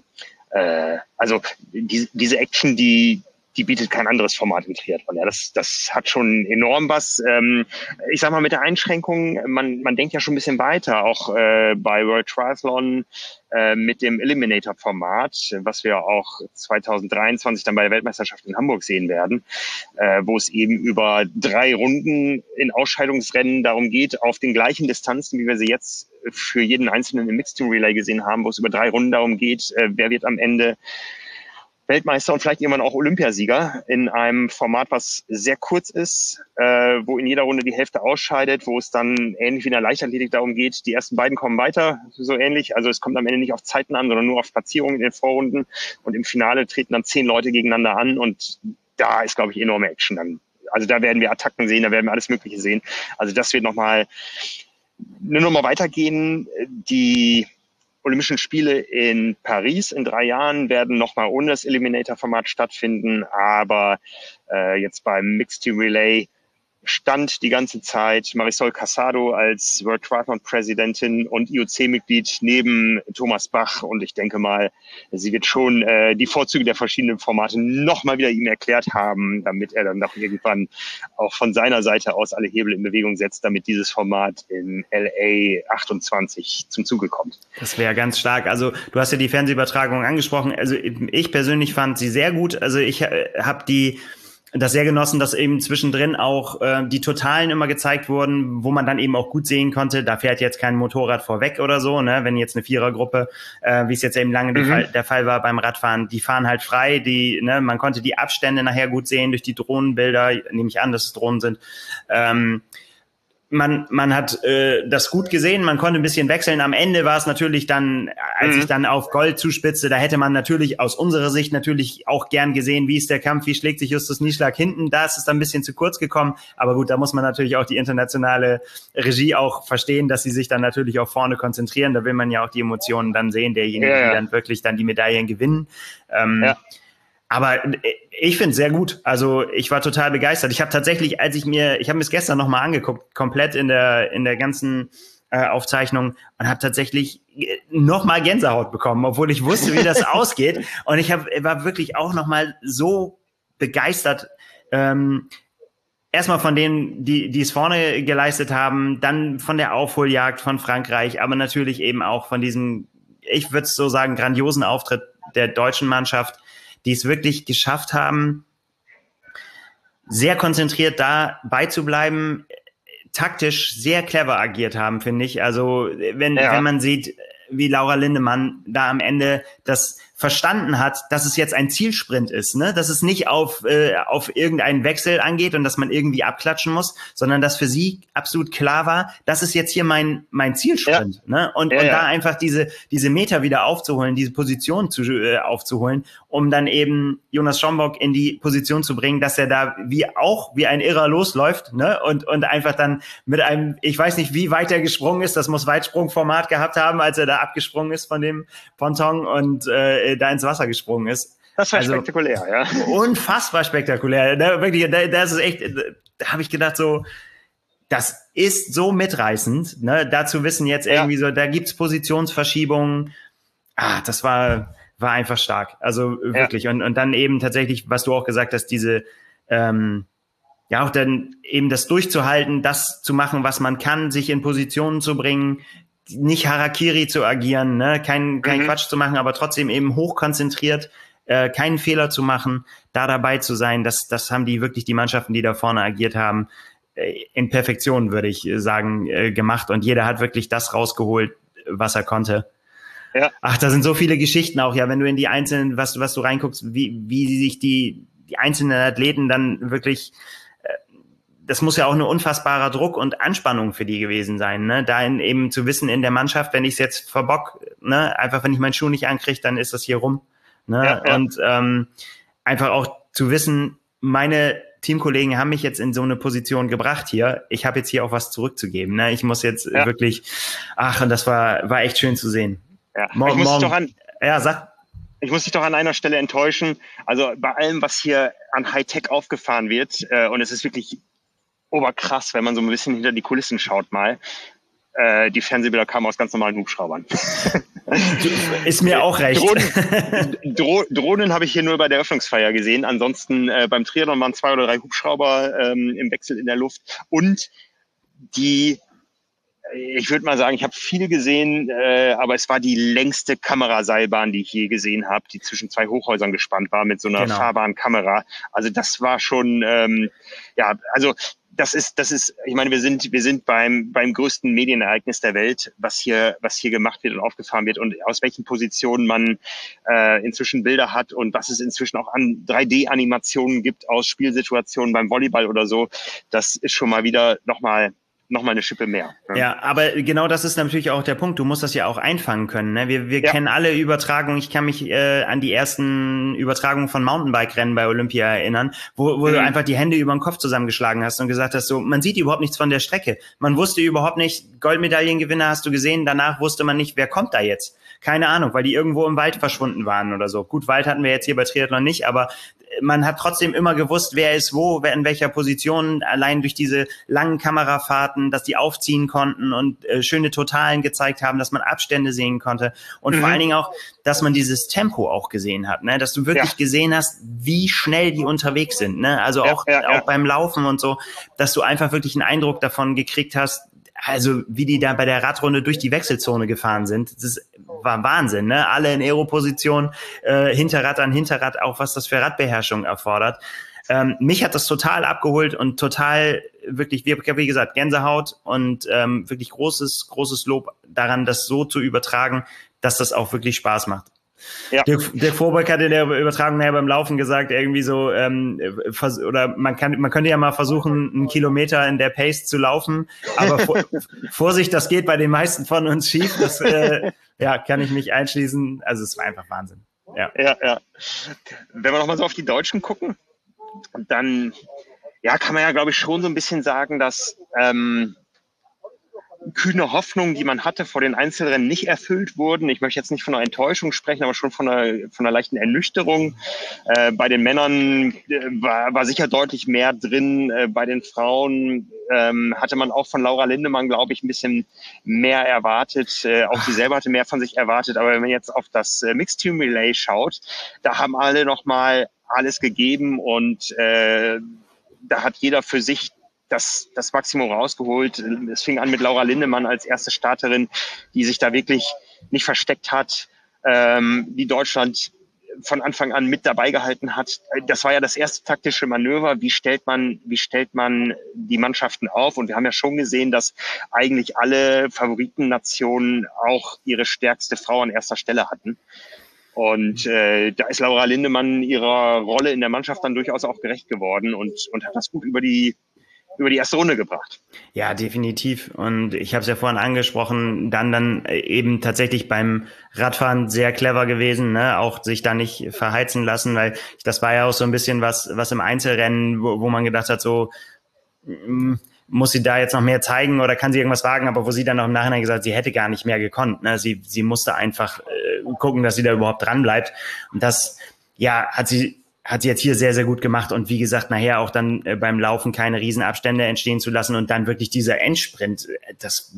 also diese Action, die bietet kein anderes Format im Triathlon. Ja, das hat schon enorm was. Ich sag mal mit der Einschränkung, man denkt ja schon ein bisschen weiter, auch bei World Triathlon mit dem Eliminator-Format, was wir auch 2023 dann bei der Weltmeisterschaft in Hamburg sehen werden, wo es eben über 3 Runden in Ausscheidungsrennen darum geht, auf den gleichen Distanzen, wie wir sie jetzt für jeden Einzelnen im Mixed Team Relay gesehen haben, wo es über 3 Runden darum geht, wer wird am Ende Weltmeister und vielleicht irgendwann auch Olympiasieger in einem Format, was sehr kurz ist, wo in jeder Runde die Hälfte ausscheidet, wo es dann ähnlich wie in der Leichtathletik darum geht, die ersten beiden kommen weiter, so ähnlich. Also es kommt am Ende nicht auf Zeiten an, sondern nur auf Platzierungen in den Vorrunden und im Finale treten dann 10 Leute gegeneinander an und da ist, glaube ich, enorme Action dann. Also da werden wir Attacken sehen, da werden wir alles Mögliche sehen. Also das wird nochmal weitergehen. Die Olympischen Spiele in Paris in 3 Jahren werden nochmal ohne das Eliminator-Format stattfinden, aber jetzt beim Mixed Team Relay stand die ganze Zeit Marisol Casado als World Triathlon-Präsidentin und IOC-Mitglied neben Thomas Bach und ich denke mal, sie wird schon die Vorzüge der verschiedenen Formate nochmal wieder ihm erklärt haben, damit er dann doch irgendwann auch von seiner Seite aus alle Hebel in Bewegung setzt, damit dieses Format in LA 28 zum Zuge kommt. Das wäre ganz stark. Also du hast ja die Fernsehübertragung angesprochen. Also ich persönlich fand sie sehr gut. Also ich habe das sehr genossen, dass eben zwischendrin auch die Totalen immer gezeigt wurden, wo man dann eben auch gut sehen konnte, da fährt jetzt kein Motorrad vorweg oder so, ne? Wenn jetzt eine Vierergruppe, wie es jetzt eben lange der Fall war beim Radfahren, die fahren halt frei, man konnte die Abstände nachher gut sehen durch die Drohnenbilder, nehme ich an, dass es Drohnen sind. Man hat das gut gesehen, man konnte ein bisschen wechseln. Am Ende war es natürlich dann, als ich dann auf Gold zuspitze, da hätte man natürlich aus unserer Sicht natürlich auch gern gesehen, wie ist der Kampf, wie schlägt sich Justus Nieschlag hinten. Da ist es dann ein bisschen zu kurz gekommen, aber gut, da muss man natürlich auch die internationale Regie auch verstehen, dass sie sich dann natürlich auch vorne konzentrieren. Da will man ja auch die Emotionen dann sehen, derjenigen, die dann wirklich dann die Medaillen gewinnen. Aber ich finde es sehr gut. Also ich war total begeistert. Ich habe tatsächlich, ich habe mir es gestern nochmal angeguckt, komplett in der ganzen Aufzeichnung und habe tatsächlich nochmal Gänsehaut bekommen, obwohl ich wusste, wie das ausgeht. Und war wirklich auch nochmal so begeistert. Erstmal von denen, die es vorne geleistet haben, dann von der Aufholjagd von Frankreich, aber natürlich eben auch von diesem, ich würde es so sagen, grandiosen Auftritt der deutschen Mannschaft, die es wirklich geschafft haben, sehr konzentriert dabei zu bleiben, taktisch sehr clever agiert haben, finde ich. Also wenn man sieht, wie Laura Lindemann da am Ende das verstanden hat, dass es jetzt ein Zielsprint ist, ne? Dass es nicht auf irgendeinen Wechsel angeht und dass man irgendwie abklatschen muss, sondern dass für sie absolut klar war, das ist jetzt hier mein Zielsprint, ne? Und da einfach diese Meter wieder aufzuholen, diese Position aufzuholen, um dann eben Jonas Schomburg in die Position zu bringen, dass er da wie ein Irrer losläuft, ne? Und einfach dann mit einem, ich weiß nicht, wie weit er gesprungen ist, das muss Weitsprungformat gehabt haben, als er da abgesprungen ist von dem Ponton und da ins Wasser gesprungen ist. Das war spektakulär, ja. Unfassbar spektakulär. Da, wirklich, das ist echt, da habe ich gedacht so, das ist so mitreißend, ne? Da zu wissen jetzt irgendwie so, da gibt's Positionsverschiebungen. Das war einfach stark. Also wirklich. Ja. Und dann eben tatsächlich, was du auch gesagt hast, diese auch dann eben das durchzuhalten, das zu machen, was man kann, sich in Positionen zu bringen, nicht Harakiri zu agieren, ne? Kein Quatsch zu machen, aber trotzdem eben hochkonzentriert, keinen Fehler zu machen, da dabei zu sein, das haben die Mannschaften, die da vorne agiert haben, in Perfektion, würde ich sagen, gemacht. Und jeder hat wirklich das rausgeholt, was er konnte. Ja. Da sind so viele Geschichten auch, ja, wenn du in die einzelnen, was du reinguckst, wie sich die einzelnen Athleten dann wirklich, das muss ja auch ein unfassbarer Druck und Anspannung für die gewesen sein, ne? Da eben zu wissen in der Mannschaft, wenn ich es jetzt verbock, ne, einfach wenn ich meinen Schuh nicht ankriege, dann ist das hier rum, ne? Ja. Und einfach auch zu wissen, meine Teamkollegen haben mich jetzt in so eine Position gebracht hier. Ich habe jetzt hier auch was zurückzugeben, ne? Ich muss jetzt wirklich, und das war echt schön zu sehen. Ja. Ich muss dich doch an einer Stelle enttäuschen. Also bei allem, was hier an Hightech aufgefahren wird, und es ist wirklich oberkrass, wenn man so ein bisschen hinter die Kulissen schaut mal. Die Fernsehbilder kamen aus ganz normalen Hubschraubern. Ist mir auch recht. Drohnen habe ich hier nur bei der Eröffnungsfeier gesehen. Ansonsten beim Triathlon waren 2 oder 3 Hubschrauber im Wechsel in der Luft. Und ich würde mal sagen, ich habe viel gesehen, aber es war die längste Kameraseilbahn, die ich je gesehen habe, die zwischen 2 Hochhäusern gespannt war mit so einer fahrbaren Kamera. Also das war schon, das ist, ich meine, wir sind beim größten Medienereignis der Welt, was hier gemacht wird und aufgefahren wird und aus welchen Positionen man inzwischen Bilder hat und was es inzwischen auch an 3D-Animationen gibt aus Spielsituationen beim Volleyball oder so. Das ist schon mal wieder nochmal eine Schippe mehr. Ne? Ja, aber genau das ist natürlich auch der Punkt. Du musst das ja auch einfangen können. Ne? Wir kennen alle Übertragungen. Ich kann mich an die ersten Übertragungen von Mountainbike-Rennen bei Olympia erinnern, wo du einfach die Hände über den Kopf zusammengeschlagen hast und gesagt hast, so, man sieht überhaupt nichts von der Strecke. Man wusste überhaupt nicht, Goldmedaillengewinner hast du gesehen, danach wusste man nicht, wer kommt da jetzt. Keine Ahnung, weil die irgendwo im Wald verschwunden waren oder so. Gut, Wald hatten wir jetzt hier bei Triathlon nicht, aber man hat trotzdem immer gewusst, wer ist wo, wer in welcher Position, allein durch diese langen Kamerafahrten, dass die aufziehen konnten und schöne Totalen gezeigt haben, dass man Abstände sehen konnte und vor allen Dingen auch, dass man dieses Tempo auch gesehen hat, ne? Dass du wirklich gesehen hast, wie schnell die unterwegs sind, ne? Also auch beim Laufen und so, dass du einfach wirklich einen Eindruck davon gekriegt hast, also wie die da bei der Radrunde durch die Wechselzone gefahren sind, das war Wahnsinn, ne? Alle in Aero-Position, Hinterrad an Hinterrad, auch was das für Radbeherrschung erfordert. Mich hat das total abgeholt und total wirklich, wie gesagt, Gänsehaut und wirklich großes Lob daran, das so zu übertragen, dass das auch wirklich Spaß macht. Ja. Dirk Vorbeck hat in der Übertragung beim Laufen gesagt, irgendwie so, oder man könnte ja mal versuchen, 1 Kilometer in der Pace zu laufen, aber Vorsicht, das geht bei den meisten von uns schief, das kann ich mich einschließen, also es war einfach Wahnsinn. Ja. Wenn wir nochmal so auf die Deutschen gucken, dann kann man ja, glaube ich, schon so ein bisschen sagen, dass kühne Hoffnungen, die man hatte, vor den Einzelrennen nicht erfüllt wurden. Ich möchte jetzt nicht von einer Enttäuschung sprechen, aber schon von einer leichten Ernüchterung. Bei den Männern war sicher deutlich mehr drin. Bei den Frauen hatte man auch von Laura Lindemann, glaube ich, ein bisschen mehr erwartet. Auch sie selber hatte mehr von sich erwartet. Aber wenn man jetzt auf das Mixed Team Relay schaut, da haben alle nochmal alles gegeben und da hat jeder für sich das Maximum rausgeholt. Es fing an mit Laura Lindemann als erste Starterin, die sich da wirklich nicht versteckt hat, die Deutschland von Anfang an mit dabei gehalten hat. Das war ja das erste taktische Manöver. Wie stellt man die Mannschaften auf? Und wir haben ja schon gesehen, dass eigentlich alle Favoritennationen auch ihre stärkste Frau an erster Stelle hatten. Und da ist Laura Lindemann ihrer Rolle in der Mannschaft dann durchaus auch gerecht geworden und hat das gut über die erste Runde gebracht. Ja, definitiv. Und ich habe es ja vorhin angesprochen, dann eben tatsächlich beim Radfahren sehr clever gewesen, ne? Auch sich da nicht verheizen lassen, weil das war ja auch so ein bisschen was im Einzelrennen, wo man gedacht hat, so muss sie da jetzt noch mehr zeigen oder kann sie irgendwas wagen, aber wo sie dann auch im Nachhinein gesagt hat, sie hätte gar nicht mehr gekonnt. Ne? Sie musste einfach gucken, dass sie da überhaupt dran bleibt. Und das, ja, hat sie jetzt hier sehr, sehr gut gemacht und wie gesagt, nachher auch dann beim Laufen keine Riesenabstände entstehen zu lassen und dann wirklich dieser Endsprint, das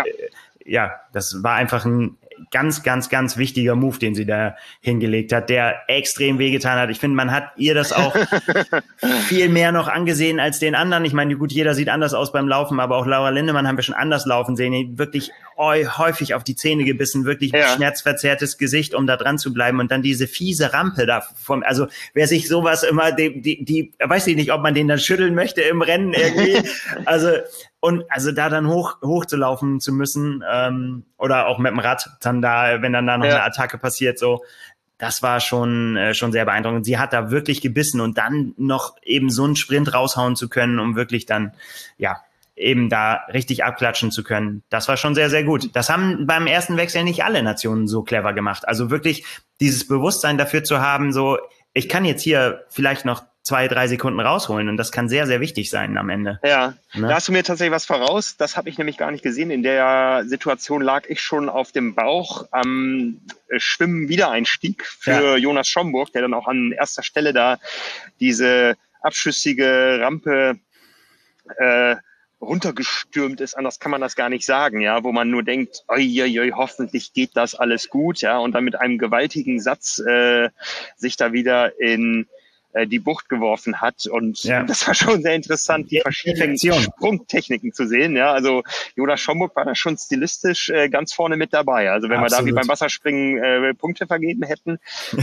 war einfach ein ganz, ganz, ganz wichtiger Move, den sie da hingelegt hat, der extrem wehgetan hat. Ich finde, man hat ihr das auch viel mehr noch angesehen als den anderen. Ich meine, gut, jeder sieht anders aus beim Laufen, aber auch Laura Lindemann haben wir schon anders laufen sehen. Wirklich häufig auf die Zähne gebissen, wirklich schmerzverzerrtes Gesicht, um da dran zu bleiben. Und dann diese fiese Rampe da also wer sich sowas immer, die weiß ich nicht, ob man den dann schütteln möchte im Rennen irgendwie. Also da dann hochzulaufen zu müssen, oder auch mit dem Rad, dann da, wenn dann da noch eine Attacke passiert, so, das war schon sehr beeindruckend. Sie hat da wirklich gebissen und dann noch eben so einen Sprint raushauen zu können, um wirklich dann, eben da richtig abklatschen zu können. Das war schon sehr, sehr gut. Das haben beim ersten Wechsel nicht alle Nationen so clever gemacht. Also wirklich dieses Bewusstsein dafür zu haben, so, ich kann jetzt hier vielleicht noch 2-3 Sekunden rausholen und das kann sehr, sehr wichtig sein am Ende. Ja, ne? Da hast du mir tatsächlich was voraus. Das habe ich nämlich gar nicht gesehen. In der Situation lag ich schon auf dem Bauch am Schwimmen-Wiedereinstieg für Jonas Schomburg, der dann auch an erster Stelle da diese abschüssige Rampe runtergestürmt ist, anders kann man das gar nicht sagen, ja, wo man nur denkt, oi, hoffentlich geht das alles gut, ja, und dann mit einem gewaltigen Satz sich da wieder in die Bucht geworfen hat und das war schon sehr interessant, die verschiedenen Sprungtechniken zu sehen, ja, also Jonas Schomburg war da schon stilistisch ganz vorne mit dabei, also wenn wir da wie beim Wasserspringen Punkte vergeben hätten,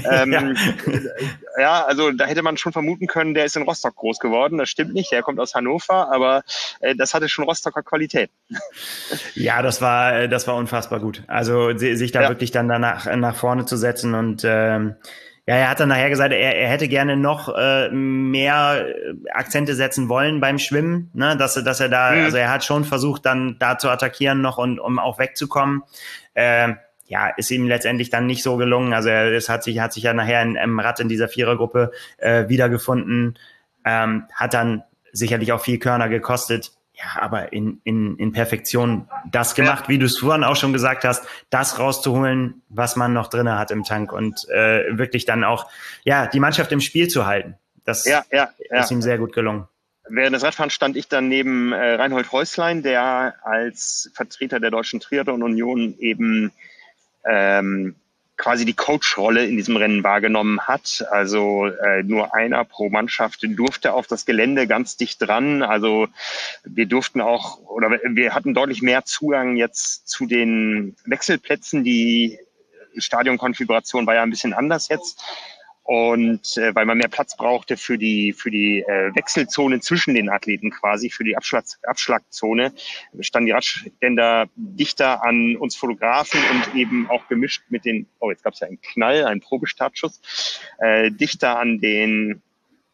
also da hätte man schon vermuten können, der ist in Rostock groß geworden, das stimmt nicht, der kommt aus Hannover, aber das hatte schon Rostocker Qualität. Ja, das war unfassbar gut, also sich da wirklich dann danach nach vorne zu setzen und er hat dann nachher gesagt, er hätte gerne noch mehr Akzente setzen wollen beim Schwimmen, ne, dass er da, also er hat schon versucht, dann da zu attackieren noch und um auch wegzukommen. Ist ihm letztendlich dann nicht so gelungen. Also es hat sich ja nachher im Rad in dieser Vierergruppe wiedergefunden, hat dann sicherlich auch viel Körner gekostet. Ja, aber in Perfektion das gemacht, wie du es vorhin auch schon gesagt hast, das rauszuholen, was man noch drinne hat im Tank und wirklich dann auch die Mannschaft im Spiel zu halten. Das ist ihm sehr gut gelungen. Während des Radfahrens stand ich dann neben Reinhold Häuslein, der als Vertreter der Deutschen Triathlon Union eben quasi die Coach-Rolle in diesem Rennen wahrgenommen hat. Also nur einer pro Mannschaft durfte auf das Gelände ganz dicht dran. Also wir hatten deutlich mehr Zugang jetzt zu den Wechselplätzen. Die Stadionkonfiguration war ja ein bisschen anders jetzt. Und weil man mehr Platz brauchte für die Wechselzone zwischen den Athleten quasi, für die Abschlagzone, standen die Radständer dichter an uns Fotografen und eben auch gemischt mit den, jetzt gab es ja einen Knall, einen Probestartschuss, dichter an den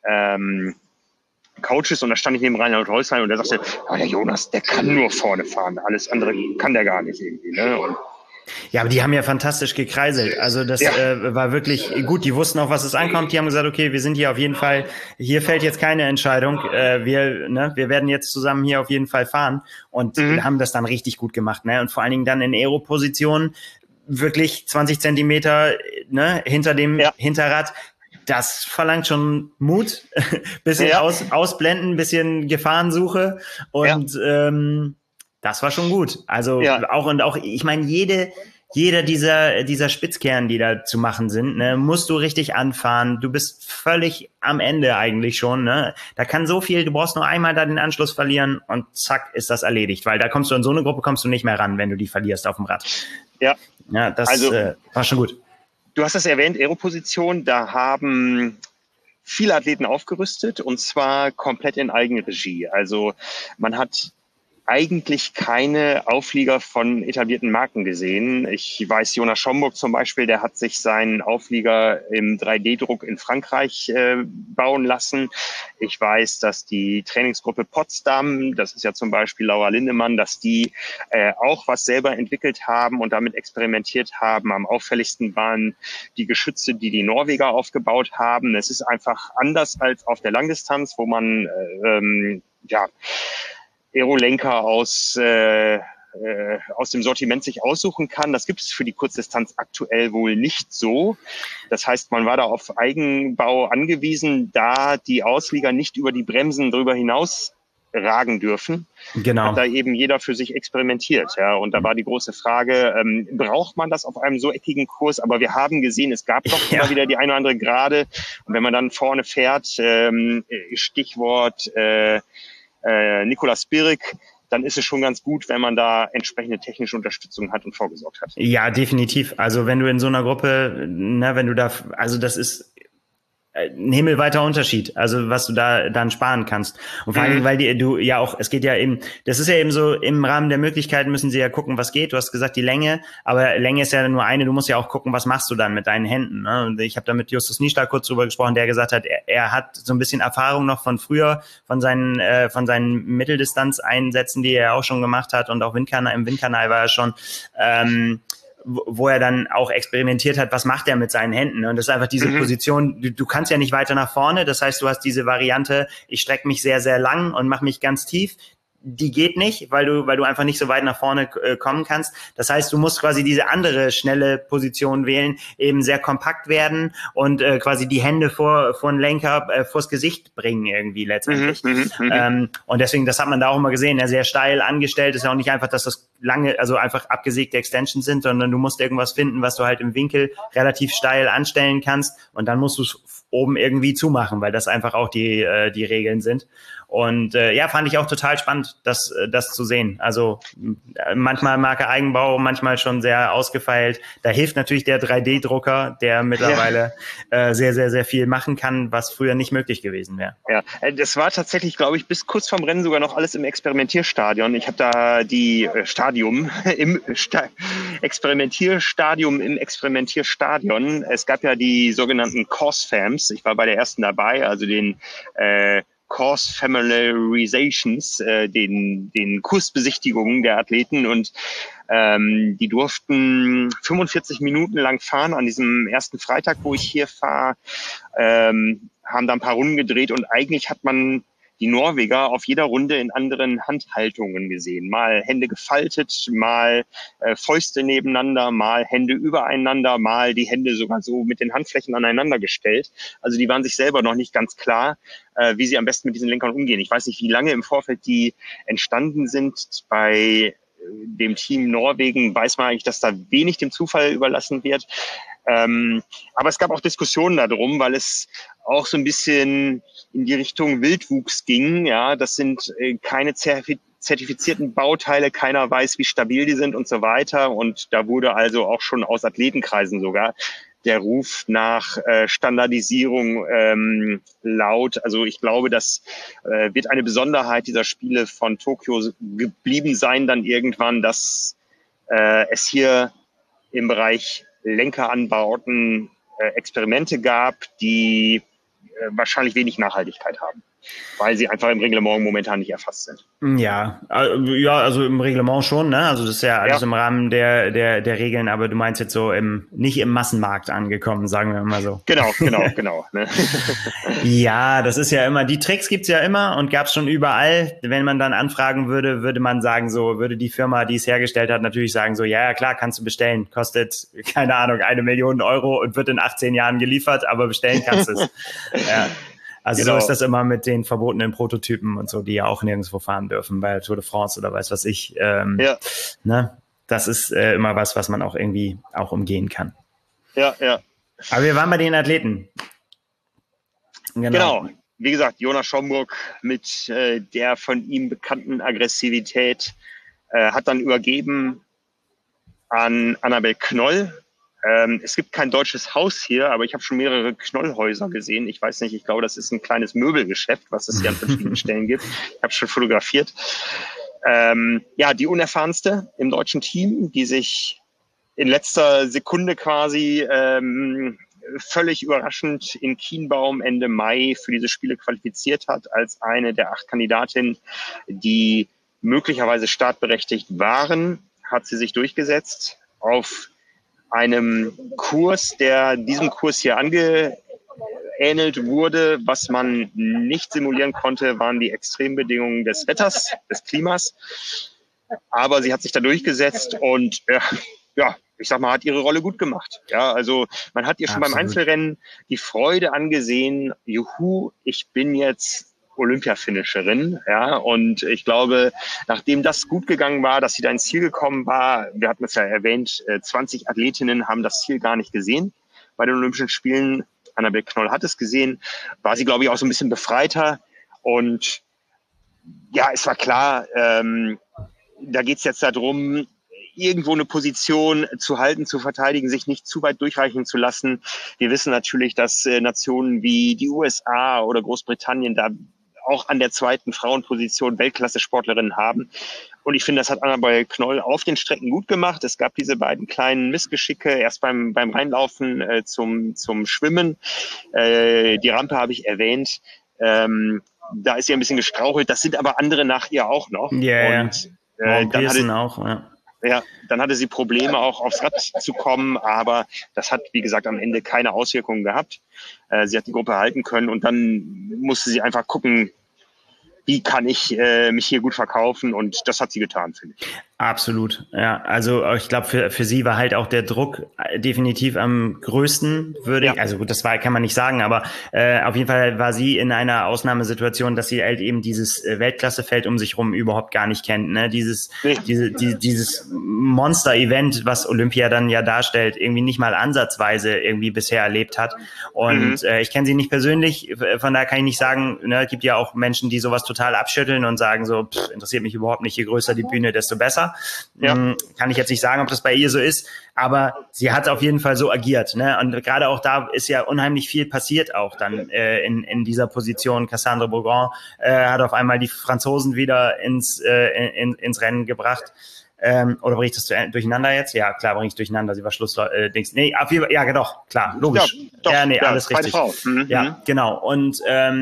Coaches und da stand ich neben Reinhold Häuslein und der sagte, der Jonas, der kann nur vorne fahren, alles andere kann der gar nicht irgendwie. Ne? Und Ja, aber die haben ja fantastisch gekreiselt. Also das war wirklich gut. Die wussten auch, was es ankommt. Die haben gesagt, okay, wir sind hier auf jeden Fall, hier fällt jetzt keine Entscheidung. Wir werden jetzt zusammen hier auf jeden Fall fahren und haben das dann richtig gut gemacht. Ne? Und vor allen Dingen dann in Aero-Positionen wirklich 20 Zentimeter hinter dem Hinterrad. Das verlangt schon Mut, bisschen ausblenden, bisschen Gefahrensuche und das war schon gut. Also auch, ich meine, jeder dieser Spitzkehren, die da zu machen sind, ne, musst du richtig anfahren. Du bist völlig am Ende eigentlich schon. Ne? Da kann so viel, du brauchst nur einmal da den Anschluss verlieren und zack, ist das erledigt. Weil da kommst du in so eine Gruppe, kommst du nicht mehr ran, wenn du die verlierst auf dem Rad. Ja, das war schon gut. Du hast das erwähnt, Aeroposition, da haben viele Athleten aufgerüstet und zwar komplett in Eigenregie. Also man hat eigentlich keine Auflieger von etablierten Marken gesehen. Ich weiß, Jonas Schomburg zum Beispiel, der hat sich seinen Auflieger im 3D-Druck in Frankreich bauen lassen. Ich weiß, dass die Trainingsgruppe Potsdam, das ist ja zum Beispiel Laura Lindemann, dass die auch was selber entwickelt haben und damit experimentiert haben. Am auffälligsten waren die Geschütze, die die Norweger aufgebaut haben. Es ist einfach anders als auf der Langdistanz, wo man Aerolenker aus dem Sortiment sich aussuchen kann. Das gibt es für die Kurzdistanz aktuell wohl nicht so. Das heißt, man war da auf Eigenbau angewiesen, da die Auslieger nicht über die Bremsen drüber hinaus ragen dürfen. Genau. Hat da eben jeder für sich experimentiert. Ja. Und da war die große Frage, braucht man das auf einem so eckigen Kurs? Aber wir haben gesehen, es gab doch immer wieder die eine oder andere Gerade. Und wenn man dann vorne fährt, Stichwort Nicolas Spirik, dann ist es schon ganz gut, wenn man da entsprechende technische Unterstützung hat und vorgesorgt hat. Ja, definitiv. Also wenn du in so einer Gruppe, wenn du da, also das ist ein himmelweiter Unterschied, also was du da dann sparen kannst. Und vor allen Dingen, weil du ja auch, es geht ja eben, das ist ja eben so, im Rahmen der Möglichkeiten müssen sie ja gucken, was geht. Du hast gesagt, die Länge, aber Länge ist ja nur eine, du musst ja auch gucken, was machst du dann mit deinen Händen. Ne? Und ich habe da mit Justus Nieschlag kurz drüber gesprochen, der gesagt hat, er hat so ein bisschen Erfahrung noch von früher, von seinen Mitteldistanzeinsätzen, die er auch schon gemacht hat und auch im Windkanal war er schon, wo er dann auch experimentiert hat, was macht er mit seinen Händen. Und das ist einfach diese Position, du kannst ja nicht weiter nach vorne, das heißt, du hast diese Variante, ich strecke mich sehr, sehr lang und mache mich ganz tief. Die geht nicht, weil du einfach nicht so weit nach vorne kommen kannst. Das heißt, du musst quasi diese andere schnelle Position wählen, eben sehr kompakt werden und quasi die Hände vor den Lenker vors Gesicht bringen irgendwie letztendlich. Und deswegen, das hat man da auch immer gesehen, sehr steil angestellt. Ist ja auch nicht einfach, dass das lange, also einfach abgesägte Extensions sind, sondern du musst irgendwas finden, was du halt im Winkel relativ steil anstellen kannst und dann musst du es oben irgendwie zumachen, weil das einfach auch die Regeln sind. Und fand ich auch total spannend, das zu sehen. Also manchmal Marke Eigenbau, manchmal schon sehr ausgefeilt. Da hilft natürlich der 3D-Drucker, der mittlerweile sehr, sehr, sehr viel machen kann, was früher nicht möglich gewesen wäre. Ja, das war tatsächlich, glaube ich, bis kurz vorm Rennen sogar noch alles im Experimentierstadion. Ich habe da die Experimentierstadium im Experimentierstadion. Es gab ja die sogenannten Course-Fams. Ich war bei der ersten dabei, also den Course Familiarizations, den Kursbesichtigungen der Athleten und die durften 45 Minuten lang fahren an diesem ersten Freitag, wo ich hier fahre, haben da ein paar Runden gedreht und eigentlich hat man die Norweger auf jeder Runde in anderen Handhaltungen gesehen. Mal Hände gefaltet, mal Fäuste nebeneinander, mal Hände übereinander, mal die Hände sogar so mit den Handflächen aneinander gestellt. Also die waren sich selber noch nicht ganz klar, wie sie am besten mit diesen Lenkern umgehen. Ich weiß nicht, wie lange im Vorfeld die entstanden sind. Bei dem Team Norwegen weiß man eigentlich, dass da wenig dem Zufall überlassen wird. Aber es gab auch Diskussionen darum, weil es auch so ein bisschen in die Richtung Wildwuchs ging. Ja, das sind keine zertifizierten Bauteile, keiner weiß, wie stabil die sind und so weiter. Und da wurde also auch schon aus Athletenkreisen sogar der Ruf nach Standardisierung laut. Also ich glaube, das wird eine Besonderheit dieser Spiele von Tokio geblieben sein, dann irgendwann, dass es hier im Bereich Lenkeranbauten Experimente gab, die wahrscheinlich wenig Nachhaltigkeit haben. weil sie einfach im Reglement momentan nicht erfasst sind. Ja, also im Reglement schon, ne? Also das ist ja alles im Rahmen der Regeln, aber du meinst jetzt so nicht im Massenmarkt angekommen, sagen wir mal so. Genau. Ne? Ja, das ist ja immer, die Tricks gibt's ja immer und gab's schon überall. Wenn man dann anfragen würde, würde man sagen so, würde die Firma, die es hergestellt hat, natürlich sagen so, ja klar, kannst du bestellen, kostet, keine Ahnung, 1 Million Euro und wird in 18 Jahren geliefert, aber bestellen kannst du es. Ja. Also so ist das immer mit den verbotenen Prototypen und so, die ja auch nirgendwo fahren dürfen, bei Tour de France oder weiß was ich. Ne? Das ist immer was man auch irgendwie auch umgehen kann. Ja. Aber wir waren bei den Athleten. Genau. Wie gesagt, Jonas Schomburg mit der von ihm bekannten Aggressivität hat dann übergeben an Annabel Knoll. Es gibt kein deutsches Haus hier, aber ich habe schon mehrere Knollhäuser gesehen. Ich weiß nicht, ich glaube, das ist ein kleines Möbelgeschäft, was es hier an verschiedenen Stellen gibt. Ich habe schon fotografiert. Die unerfahrenste im deutschen Team, die sich in letzter Sekunde quasi völlig überraschend in Kienbaum Ende Mai für diese Spiele qualifiziert hat, als eine der 8 Kandidatinnen, die möglicherweise startberechtigt waren, hat sie sich durchgesetzt auf einem Kurs, der diesem Kurs hier angeähnelt wurde. Was man nicht simulieren konnte, waren die Extrembedingungen des Wetters, des Klimas. Aber sie hat sich da durchgesetzt und ich sag mal, hat ihre Rolle gut gemacht. Ja, also man hat ihr schon beim Einzelrennen die Freude angesehen, juhu, ich bin jetzt Olympia-Finisherin, ja, und ich glaube, nachdem das gut gegangen war, dass sie da ins Ziel gekommen war, wir hatten es ja erwähnt, 20 Athletinnen haben das Ziel gar nicht gesehen bei den Olympischen Spielen. Annabel Knoll hat es gesehen, war sie, glaube ich, auch so ein bisschen befreiter und ja, es war klar, da geht's jetzt darum, irgendwo eine Position zu halten, zu verteidigen, sich nicht zu weit durchreichen zu lassen. Wir wissen natürlich, dass Nationen wie die USA oder Großbritannien da auch an der zweiten Frauenposition Weltklasse-Sportlerinnen haben. Und ich finde, das hat Annabel Knoll auf den Strecken gut gemacht. Es gab diese beiden kleinen Missgeschicke, erst beim Reinlaufen zum Schwimmen. Die Rampe habe ich erwähnt. Da ist sie ein bisschen gestrauchelt. Das sind aber andere nach ihr auch noch. Yeah, und dann hatte sie Probleme, auch aufs Rad zu kommen, aber das hat, wie gesagt, am Ende keine Auswirkungen gehabt. Sie hat die Gruppe halten können und dann musste sie einfach gucken, wie kann ich mich hier gut verkaufen, und das hat sie getan, finde ich. Absolut, ja. Also ich glaube, für sie war halt auch der Druck definitiv am größten, also gut, kann man nicht sagen, aber auf jeden Fall war sie in einer Ausnahmesituation, dass sie halt eben dieses Weltklassefeld um sich rum überhaupt gar nicht kennt, ne? Dieses Monster-Event, was Olympia dann ja darstellt, irgendwie nicht mal ansatzweise irgendwie bisher erlebt hat. Und ich kenne sie nicht persönlich, von daher kann ich nicht sagen, ne, es gibt ja auch Menschen, die sowas total abschütteln und sagen so, interessiert mich überhaupt nicht, je größer die Bühne, desto besser. Ja. Kann ich jetzt nicht sagen, ob das bei ihr so ist, aber sie hat auf jeden Fall so agiert, ne? Und gerade auch da ist ja unheimlich viel passiert auch dann in dieser Position. Cassandre Beaugrand hat auf einmal die Franzosen wieder ins Rennen gebracht. Oder bringe ich das durcheinander jetzt? Ja, klar, bringe ich durcheinander. Sie war Schlussdings. Nee, auf jeden Fall, ja, doch, klar, logisch. Alles richtig. Ja, genau. Und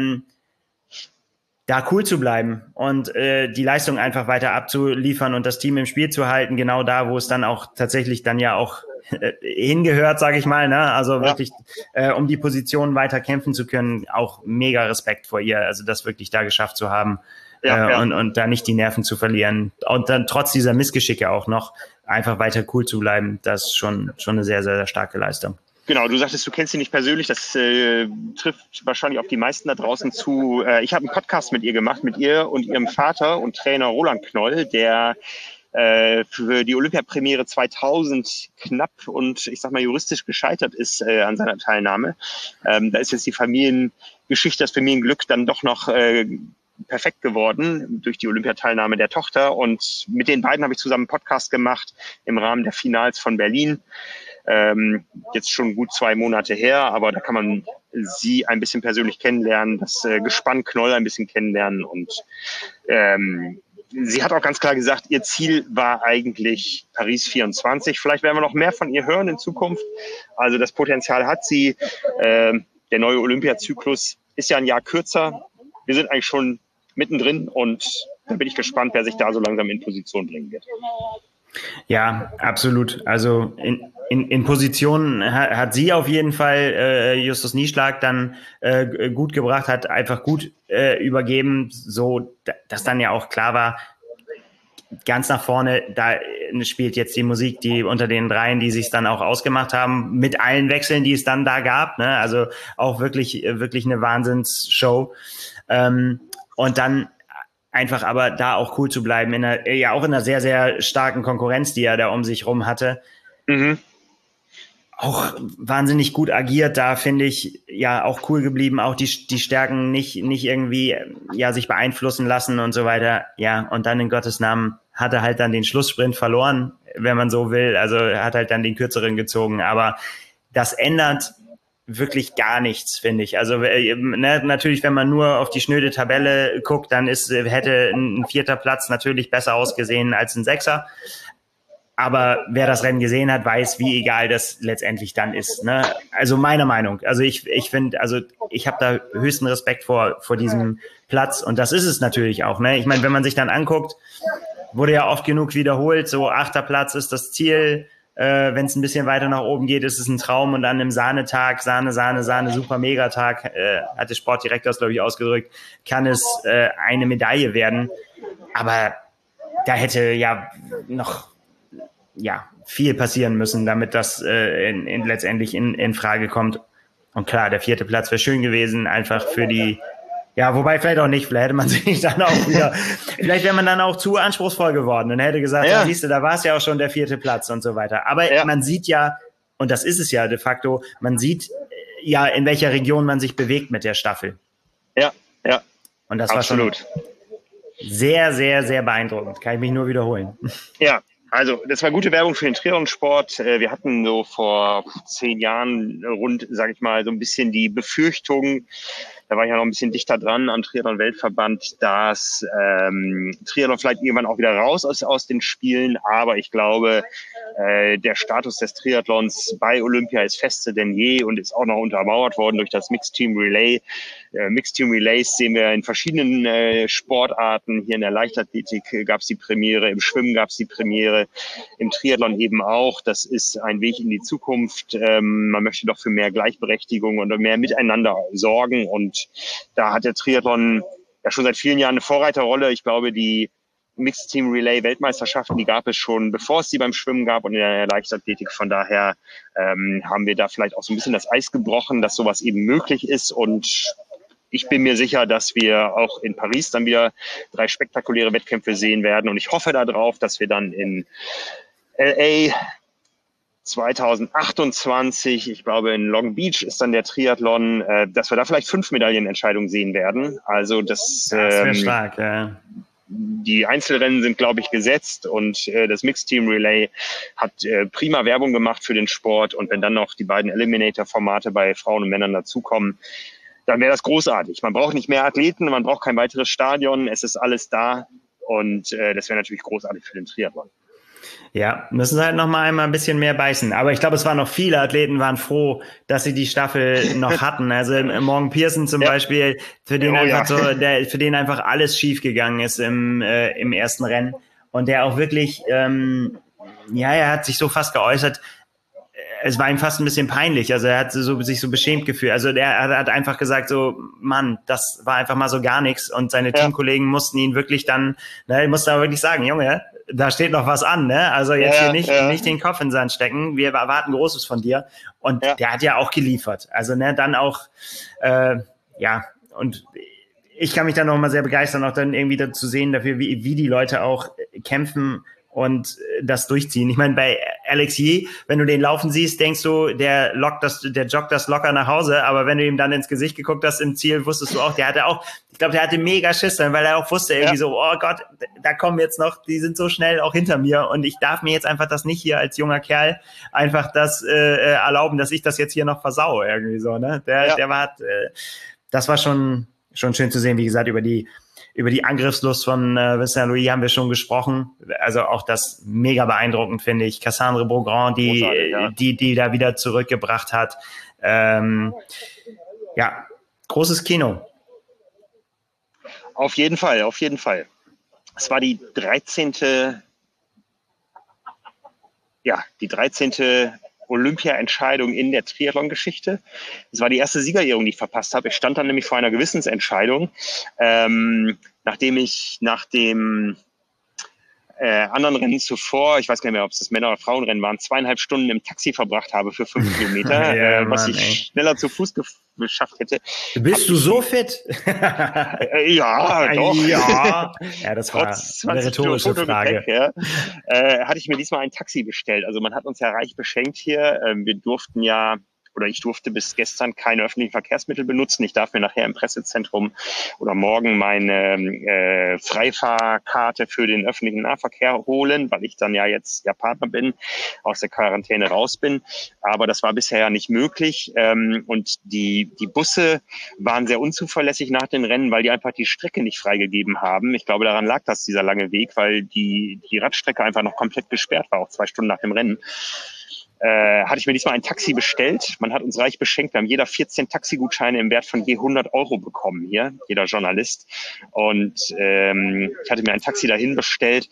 da cool zu bleiben und die Leistung einfach weiter abzuliefern und das Team im Spiel zu halten, genau da, wo es dann auch tatsächlich dann ja auch hingehört, sage ich mal, ne? Also wirklich, um die Position weiter kämpfen zu können, auch mega Respekt vor ihr, also das wirklich da geschafft zu haben und da nicht die Nerven zu verlieren und dann trotz dieser Missgeschicke auch noch einfach weiter cool zu bleiben, das ist schon eine sehr, sehr, sehr starke Leistung. Genau, du sagtest, du kennst sie nicht persönlich, das trifft wahrscheinlich auf die meisten da draußen zu. Ich habe einen Podcast mit ihr gemacht, mit ihr und ihrem Vater und Trainer Roland Knoll, der für die Olympiapremiere 2000 knapp und ich sag mal juristisch gescheitert ist an seiner Teilnahme. Da ist jetzt die Familiengeschichte, das Familienglück dann doch noch perfekt geworden durch die Olympiateilnahme der Tochter, und mit den beiden habe ich zusammen einen Podcast gemacht im Rahmen der Finals von Berlin. Jetzt schon gut 2 Monate her, aber da kann man sie ein bisschen persönlich kennenlernen, das Gespann Knoll ein bisschen kennenlernen, und sie hat auch ganz klar gesagt, ihr Ziel war eigentlich Paris 24. Vielleicht werden wir noch mehr von ihr hören in Zukunft. Also das Potenzial hat sie. Der neue Olympiazyklus ist ja ein Jahr kürzer. wir sind eigentlich schon mittendrin und da bin ich gespannt, wer sich da so langsam in Position bringen wird. Ja, absolut. Also in Position hat sie auf jeden Fall Justus Nieschlag dann gut gebracht, hat einfach gut übergeben, so dass dann ja auch klar war, ganz nach vorne, da spielt jetzt die Musik, die unter den dreien, die sich dann auch ausgemacht haben, mit allen Wechseln, die es dann da gab, ne? Also auch wirklich eine Wahnsinnsshow. Und dann einfach aber da auch cool zu bleiben, auch in einer sehr, sehr starken Konkurrenz, die er da um sich rum hatte. Mhm. Auch wahnsinnig gut agiert, da finde ich, ja, auch cool geblieben, auch die Stärken nicht irgendwie, ja, sich beeinflussen lassen und so weiter. Ja, und dann in Gottes Namen hat er halt dann den Schlusssprint verloren, wenn man so will. Also er hat halt dann den kürzeren gezogen, aber das ändert wirklich gar nichts, finde ich. Also natürlich, wenn man nur auf die schnöde Tabelle guckt, dann hätte ein 4. Platz natürlich besser ausgesehen als ein 6. Aber wer das Rennen gesehen hat, weiß, wie egal das letztendlich dann ist. Ne? Also meine Meinung. Also ich finde, also ich habe da höchsten Respekt vor diesem Platz und das ist es natürlich auch. Ne? Ich meine, wenn man sich dann anguckt, wurde ja oft genug wiederholt, so 8. Platz ist das Ziel. Wenn es ein bisschen weiter nach oben geht, ist es ein Traum und an einem Sahnetag, Sahne, super Megatag, hat der Sportdirektor das, glaube ich, ausgedrückt, kann es eine Medaille werden. Aber da hätte ja noch viel passieren müssen, damit das letztendlich in Frage kommt. Und klar, der 4. Platz wäre schön gewesen, einfach für die, ja, wobei vielleicht auch nicht, vielleicht hätte man sich dann auch wieder, vielleicht wäre man dann auch zu anspruchsvoll geworden und hätte gesagt, ja, siehst du, da war es ja auch schon der 4. Platz und so weiter. Aber man sieht ja, und das ist es ja de facto, man sieht ja, in welcher Region man sich bewegt mit der Staffel. Ja. Und das absolut. War schon sehr, sehr, sehr beeindruckend. Kann ich mich nur wiederholen. Ja. Also, das war gute Werbung für den Triathlon-Sport. Wir hatten so vor 10 Jahren rund, sage ich mal, so ein bisschen die Befürchtung, da war ich ja noch ein bisschen dichter dran am Triathlon-Weltverband, dass Triathlon vielleicht irgendwann auch wieder raus aus den Spielen. Aber ich glaube, der Status des Triathlons bei Olympia ist fester denn je und ist auch noch untermauert worden durch das Mixed Team Relay. Mixed Team Relays sehen wir in verschiedenen Sportarten. Hier in der Leichtathletik gab es die Premiere, im Schwimmen gab es die Premiere, im Triathlon eben auch. Das ist ein Weg in die Zukunft. Man möchte doch für mehr Gleichberechtigung und mehr Miteinander sorgen. Und da hat der Triathlon ja schon seit vielen Jahren eine Vorreiterrolle. Ich glaube, die Mixed Team Relay Weltmeisterschaften, die gab es schon, bevor es die beim Schwimmen gab und in der Leichtathletik. Von daher haben wir da vielleicht auch so ein bisschen das Eis gebrochen, dass sowas eben möglich ist. Und ich bin mir sicher, dass wir auch in Paris dann wieder 3 spektakuläre Wettkämpfe sehen werden. Und ich hoffe darauf, dass wir dann in LA 2028, ich glaube in Long Beach ist dann der Triathlon, dass wir da vielleicht 5 Medaillenentscheidungen sehen werden. Also das wäre stark, ja. Die Einzelrennen sind, glaube ich, gesetzt und das Mixed Team Relay hat prima Werbung gemacht für den Sport. Und wenn dann noch die beiden Eliminator-Formate bei Frauen und Männern dazukommen, dann wäre das großartig. Man braucht nicht mehr Athleten, man braucht kein weiteres Stadion, es ist alles da und das wäre natürlich großartig für den Triathlon. Ja, müssen sie halt noch mal einmal ein bisschen mehr beißen. Aber ich glaube, es waren noch viele Athleten, waren froh, dass sie die Staffel noch hatten. Also Morgan Pearson zum Beispiel, für den für den einfach alles schief gegangen ist im ersten Rennen. Und der auch wirklich, er hat sich so fast geäußert, es war ihm fast ein bisschen peinlich. Also er hat sich so beschämt gefühlt. Also er hat einfach gesagt so, Mann, das war einfach mal so gar nichts. Und seine Teamkollegen mussten ihn wirklich dann, ich musste aber wirklich sagen, Junge, da steht noch was an, ne? Also jetzt hier nicht den Kopf in den Sand stecken. Wir erwarten Großes von dir. Und der hat ja auch geliefert. Also dann auch, und ich kann mich dann noch mal sehr begeistern, auch dann irgendwie dazu sehen dafür, wie die Leute auch kämpfen und das durchziehen. Ich meine, bei Alex Yee, wenn du den laufen siehst, denkst du, der joggt das locker nach Hause, aber wenn du ihm dann ins Gesicht geguckt hast im Ziel, wusstest du auch, ich glaube, der hatte mega Schiss dann, weil er auch wusste irgendwie so, oh Gott, da kommen jetzt noch, die sind so schnell auch hinter mir und ich darf mir jetzt einfach das nicht hier als junger Kerl einfach das erlauben, dass ich das jetzt hier noch versaue irgendwie so, ne? Das war schon schön zu sehen, wie gesagt, über die Angriffslust von Vincent Louis haben wir schon gesprochen. Also auch das mega beeindruckend, finde ich. Cassandre Beaugrand, die da wieder zurückgebracht hat. Großes Kino. Auf jeden Fall, auf jeden Fall. Es war die 13. Olympia-Entscheidung in der Triathlon-Geschichte. Es war die erste Siegerehrung, die ich verpasst habe. Ich stand dann nämlich vor einer Gewissensentscheidung, nachdem ich nach dem anderen Rennen zuvor, ich weiß gar nicht mehr, ob es das Männer- oder Frauenrennen waren, 2,5 Stunden im Taxi verbracht habe für 5 Kilometer, was ich schneller zu Fuß geschafft hätte. Bist du so fit? Ja, doch. Ja, das war eine rhetorische Frage. Gepäck, hatte ich mir diesmal ein Taxi bestellt. Also man hat uns ja reich beschenkt hier. Wir durften ja, oder ich durfte bis gestern keine öffentlichen Verkehrsmittel benutzen. Ich darf mir nachher im Pressezentrum oder morgen meine Freifahrkarte für den öffentlichen Nahverkehr holen, weil ich dann ja jetzt Partner bin, aus der Quarantäne raus bin. Aber das war bisher ja nicht möglich. Und die Busse waren sehr unzuverlässig nach den Rennen, weil die einfach die Strecke nicht freigegeben haben. Ich glaube, daran lag das, dieser lange Weg, weil die Radstrecke einfach noch komplett gesperrt war, auch 2 Stunden nach dem Rennen. Hatte ich mir diesmal ein Taxi bestellt. Man hat uns reich beschenkt. Wir haben jeder 14 Taxigutscheine im Wert von je 100 Euro bekommen hier, jeder Journalist. Und ich hatte mir ein Taxi dahin bestellt.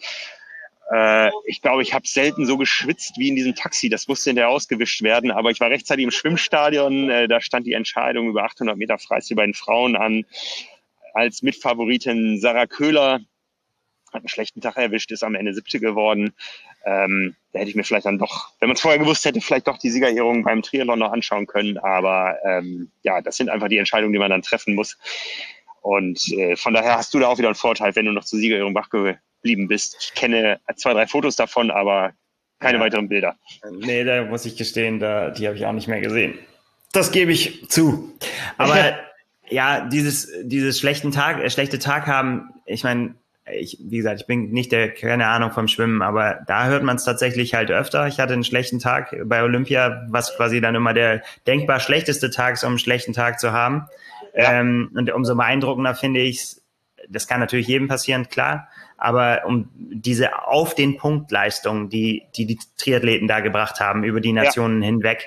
Ich glaube, ich habe selten so geschwitzt wie in diesem Taxi. Das musste hinterher ausgewischt werden. Aber ich war rechtzeitig im Schwimmstadion. Da stand die Entscheidung über 800 Meter Freistil bei den Frauen an. Als Mitfavoritin Sarah Köhler. Hat einen schlechten Tag erwischt, ist am Ende 7. geworden. Da hätte ich mir vielleicht dann doch, wenn man es vorher gewusst hätte, vielleicht doch die Siegerehrung beim Triathlon noch anschauen können. Aber das sind einfach die Entscheidungen, die man dann treffen muss. Und von daher hast du da auch wieder einen Vorteil, wenn du noch zur Siegerehrung wach geblieben bist. Ich kenne 2, 3 Fotos davon, aber keine weiteren Bilder. Nee, da muss ich gestehen, die habe ich auch nicht mehr gesehen. Das gebe ich zu. Aber ja, dieses schlechte Tag haben, ich meine, wie gesagt, ich bin nicht keine Ahnung vom Schwimmen, aber da hört man es tatsächlich halt öfter. Ich hatte einen schlechten Tag bei Olympia, was quasi dann immer der denkbar schlechteste Tag ist, um einen schlechten Tag zu haben. Ja. Und umso beeindruckender finde ich es, das kann natürlich jedem passieren, klar, aber um diese auf den Punkt Leistung, die Triathleten da gebracht haben, über die Nationen hinweg,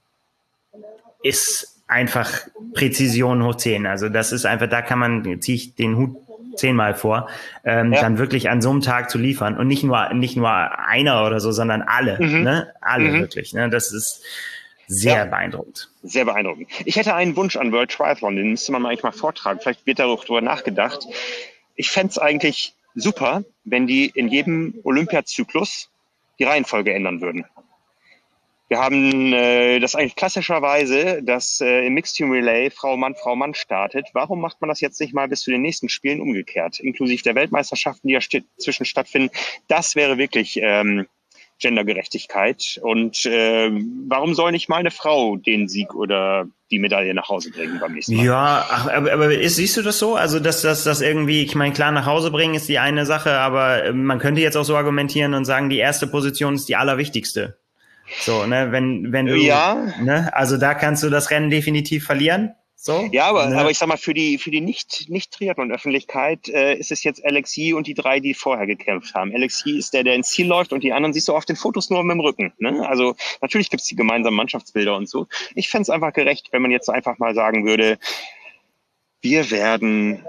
ist einfach Präzision hoch 10. Also das ist einfach, ziehe ich den Hut 10-mal vor, dann wirklich an so einem Tag zu liefern und nicht nur einer oder so, sondern alle, ne? Alle wirklich, ne? Das ist sehr beeindruckend. Sehr beeindruckend. Ich hätte einen Wunsch an World Triathlon, den müsste man eigentlich mal vortragen. Vielleicht wird darüber nachgedacht. Ich fände es eigentlich super, wenn die in jedem Olympiazyklus die Reihenfolge ändern würden. Wir haben das eigentlich klassischerweise, dass im Mixed Team Relay Frau Mann startet. Warum macht man das jetzt nicht mal bis zu den nächsten Spielen umgekehrt, inklusive der Weltmeisterschaften, die ja zwischen stattfinden? Das wäre wirklich Gendergerechtigkeit. Und warum soll nicht mal eine Frau den Sieg oder die Medaille nach Hause bringen beim nächsten Mal? Ja, aber siehst du das so? Also, dass das irgendwie, ich meine, klar, nach Hause bringen ist die eine Sache, aber man könnte jetzt auch so argumentieren und sagen, die erste Position ist die allerwichtigste. So, ne, wenn du, ne, also da kannst du das Rennen definitiv verlieren. So, ja, aber ich sag mal, für die Nicht-Triathlon-Öffentlichkeit ist es jetzt Alexis und die 3, die vorher gekämpft haben. Alexis ist der ins Ziel läuft und die anderen siehst du auf den Fotos nur mit dem Rücken. Ne? Also natürlich gibt's die gemeinsamen Mannschaftsbilder und so. Ich fänd's einfach gerecht, wenn man jetzt einfach mal sagen würde, wir werden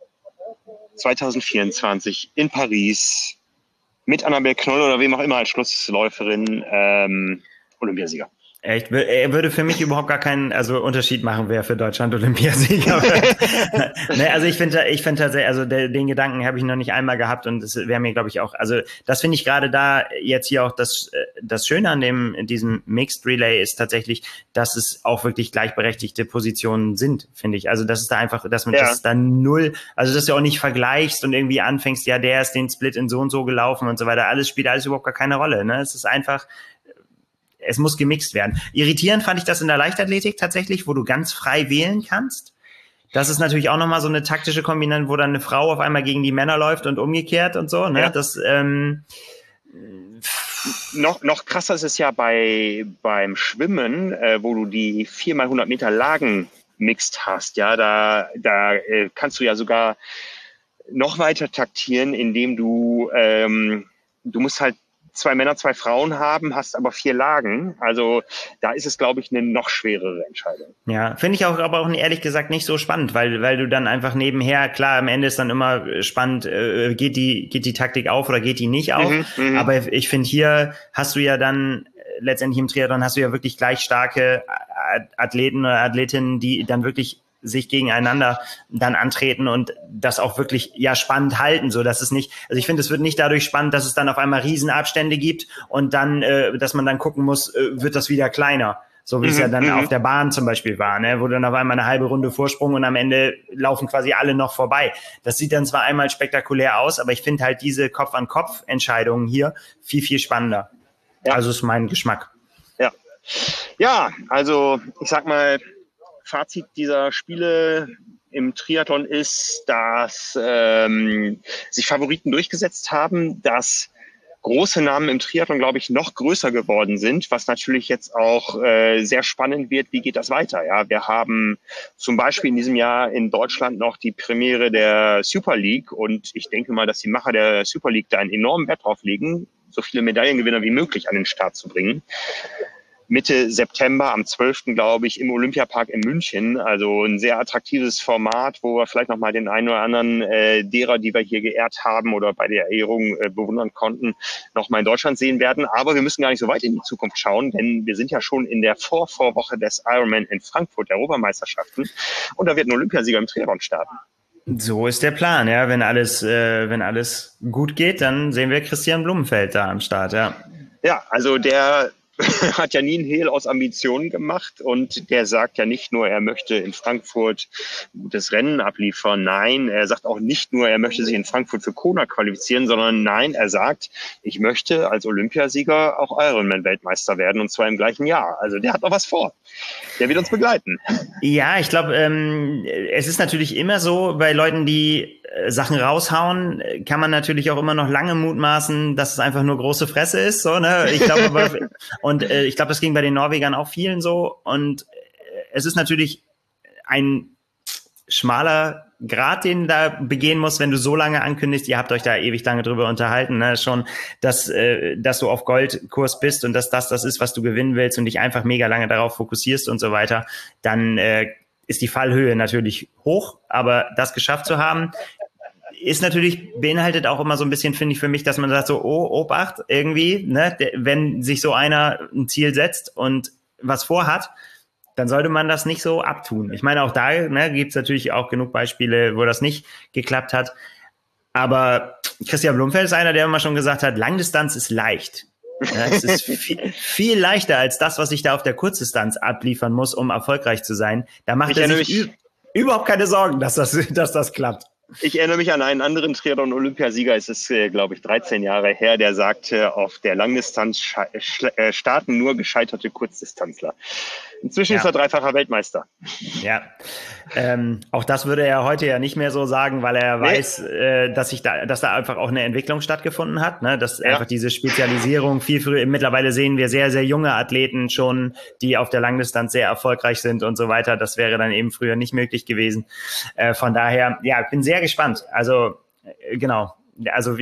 2024 in Paris mit Annabel Knoll oder wem auch immer als Schlussläuferin Olympiasieger. Echt? Er würde für mich überhaupt gar keinen Unterschied machen, wer für Deutschland Olympiasieger wird. Ne, also ich finde tatsächlich, also den Gedanken habe ich noch nicht einmal gehabt und das wäre mir, glaube ich, auch, also das finde ich gerade da jetzt hier auch das Schöne an diesem Mixed Relay ist tatsächlich, dass es auch wirklich gleichberechtigte Positionen sind, finde ich. Also das ist da einfach, dass man das da null, also dass du auch nicht vergleichst und irgendwie anfängst, ja, der ist den Split in so und so gelaufen und so weiter. Spielt alles überhaupt gar keine Rolle. Ne? Es ist einfach, es muss gemixt werden. Irritierend fand ich das in der Leichtathletik tatsächlich, wo du ganz frei wählen kannst. Das ist natürlich auch nochmal so eine taktische Kombination, wo dann eine Frau auf einmal gegen die Männer läuft und umgekehrt und so. Ne? Ja. Das noch krasser ist es ja beim Schwimmen, wo du die 4x100 Meter Lagen mixt hast. Ja, da kannst du ja sogar noch weiter taktieren, indem du musst halt 2 Männer, 2 Frauen haben, hast aber 4 Lagen. Also da ist es, glaube ich, eine noch schwerere Entscheidung. Ja, finde ich auch, aber auch ehrlich gesagt nicht so spannend, weil du dann einfach nebenher, klar, am Ende ist dann immer spannend, geht die Taktik auf oder geht die nicht auf. Aber ich finde, hier hast du ja dann letztendlich im Triathlon hast du ja wirklich gleich starke Athleten oder Athletinnen, die dann wirklich sich gegeneinander dann antreten und das auch wirklich ja spannend halten, so dass es nicht, also ich finde, es wird nicht dadurch spannend, dass es dann auf einmal Riesenabstände gibt und dann, dass man dann gucken muss, wird das wieder kleiner, so wie es ja dann auf der Bahn zum Beispiel war, ne, wo dann auf einmal eine halbe Runde Vorsprung und am Ende laufen quasi alle noch vorbei. Das sieht dann zwar einmal spektakulär aus, aber ich finde halt diese Kopf-an-Kopf-Entscheidungen hier viel, viel spannender. Ja. Also ist mein Geschmack. Ja, also ich sag mal, Fazit dieser Spiele im Triathlon ist, dass sich Favoriten durchgesetzt haben, dass große Namen im Triathlon, glaube ich, noch größer geworden sind, was natürlich jetzt auch sehr spannend wird. Wie geht das weiter? Ja, wir haben zum Beispiel in diesem Jahr in Deutschland noch die Premiere der Super League und ich denke mal, dass die Macher der Super League da einen enormen Wert drauf legen, so viele Medaillengewinner wie möglich an den Start zu bringen. Mitte September, am 12. glaube ich, im Olympiapark in München. Also ein sehr attraktives Format, wo wir vielleicht nochmal den einen oder anderen derer, die wir hier geehrt haben oder bei der Ehrung bewundern konnten, nochmal in Deutschland sehen werden. Aber wir müssen gar nicht so weit in die Zukunft schauen, denn wir sind ja schon in der Vorwoche des Ironman in Frankfurt, der Europameisterschaften. Und da wird ein Olympiasieger im Triathlon starten. So ist der Plan, ja. Wenn alles gut geht, dann sehen wir Christian Blumenfeld da am Start, ja. Ja, also der hat ja nie einen Hehl aus Ambitionen gemacht und der sagt ja nicht nur, er möchte in Frankfurt gutes Rennen abliefern. Nein, er sagt auch nicht nur, er möchte sich in Frankfurt für Kona qualifizieren, sondern nein, er sagt, ich möchte als Olympiasieger auch Ironman-Weltmeister werden und zwar im gleichen Jahr. Also der hat noch was vor. Der wird uns begleiten. Ja, ich glaube, es ist natürlich immer so, bei Leuten, die Sachen raushauen, kann man natürlich auch immer noch lange mutmaßen, dass es einfach nur große Fresse ist, so, ne? Ich glaube aber, und ich glaube, das ging bei den Norwegern auch vielen so. Und es ist natürlich ein schmaler Grad, den da begehen muss, wenn du so lange ankündigst, ihr habt euch da ewig lange drüber unterhalten, ne? Schon, dass du auf Goldkurs bist und dass das ist, was du gewinnen willst und dich einfach mega lange darauf fokussierst und so weiter, dann ist die Fallhöhe natürlich hoch, aber das geschafft zu haben, ist natürlich, beinhaltet auch immer so ein bisschen, finde ich, für mich, dass man sagt so, oh, Obacht, irgendwie, ne, wenn sich so einer ein Ziel setzt und was vorhat, dann sollte man das nicht so abtun. Ich meine, auch da, ne, gibt es natürlich auch genug Beispiele, wo das nicht geklappt hat. Aber Christian Blumenfeld ist einer, der immer schon gesagt hat, Langdistanz ist leicht. Ja, es ist viel leichter als das, was ich da auf der Kurzdistanz abliefern muss, um erfolgreich zu sein. Da macht er sich überhaupt keine Sorgen, dass das klappt. Ich erinnere mich an einen anderen Triathlon-Olympiasieger, es ist, glaube ich, 13 Jahre her, der sagte, auf der Langdistanz starten nur gescheiterte Kurzdistanzler. Inzwischen ist er dreifacher Weltmeister. Ja, auch das würde er heute ja nicht mehr so sagen, weil er weiß, dass da einfach auch eine Entwicklung stattgefunden hat, ne? Dass einfach diese Spezialisierung viel früher, mittlerweile sehen wir sehr, sehr junge Athleten schon, die auf der Langdistanz sehr erfolgreich sind und so weiter. Das wäre dann eben früher nicht möglich gewesen. Von daher, ja, ich bin sehr gespannt. Also, genau. Also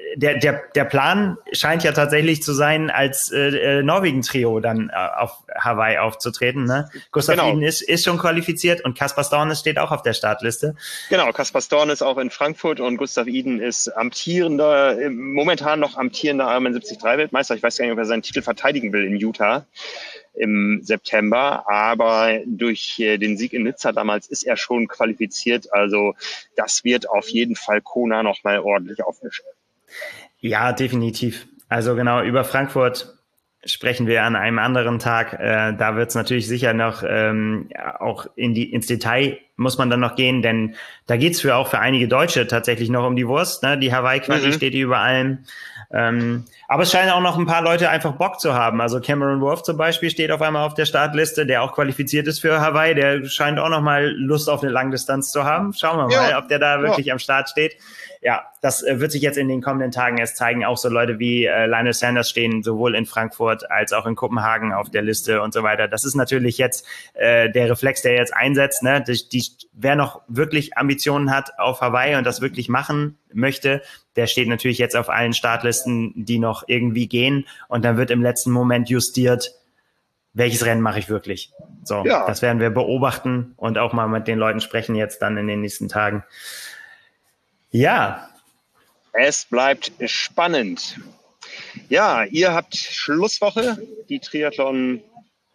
der Plan scheint ja tatsächlich zu sein, als Norwegen-Trio dann auf Hawaii aufzutreten. Ne? Gustav Iden ist schon qualifiziert und Kaspar Stornes steht auch auf der Startliste. Genau, Kaspar Stornes ist auch in Frankfurt und Gustav Iden ist momentan noch amtierender Ironman 73-Weltmeister. Ich weiß gar nicht, ob er seinen Titel verteidigen will in Utah im September, aber durch den Sieg in Nizza damals ist er schon qualifiziert. Also das wird auf jeden Fall Kona nochmal ordentlich aufmischen. Ja, definitiv. Also genau, über Frankfurt sprechen wir an einem anderen Tag. Da wird es natürlich sicher noch auch ins Detail muss man dann noch gehen, denn da geht's auch für einige Deutsche tatsächlich noch um die Wurst. Ne? Die Hawaii-Quali steht über allem. Aber es scheinen auch noch ein paar Leute einfach Bock zu haben. Also Cameron Wolf zum Beispiel steht auf einmal auf der Startliste, der auch qualifiziert ist für Hawaii. Der scheint auch noch mal Lust auf eine Langdistanz zu haben. Schauen wir mal, ob der da wirklich am Start steht. Ja, das wird sich jetzt in den kommenden Tagen erst zeigen. Auch so Leute wie Lionel Sanders stehen sowohl in Frankfurt als auch in Kopenhagen auf der Liste und so weiter. Das ist natürlich jetzt der Reflex, der jetzt einsetzt. Ne? Die Und wer noch wirklich Ambitionen hat auf Hawaii und das wirklich machen möchte, der steht natürlich jetzt auf allen Startlisten, die noch irgendwie gehen. Und dann wird im letzten Moment justiert, welches Rennen mache ich wirklich. So, ja. Das werden wir beobachten und auch mal mit den Leuten sprechen jetzt dann in den nächsten Tagen. Ja. Es bleibt spannend. Ja, ihr habt Schlusswoche. Die Triathlon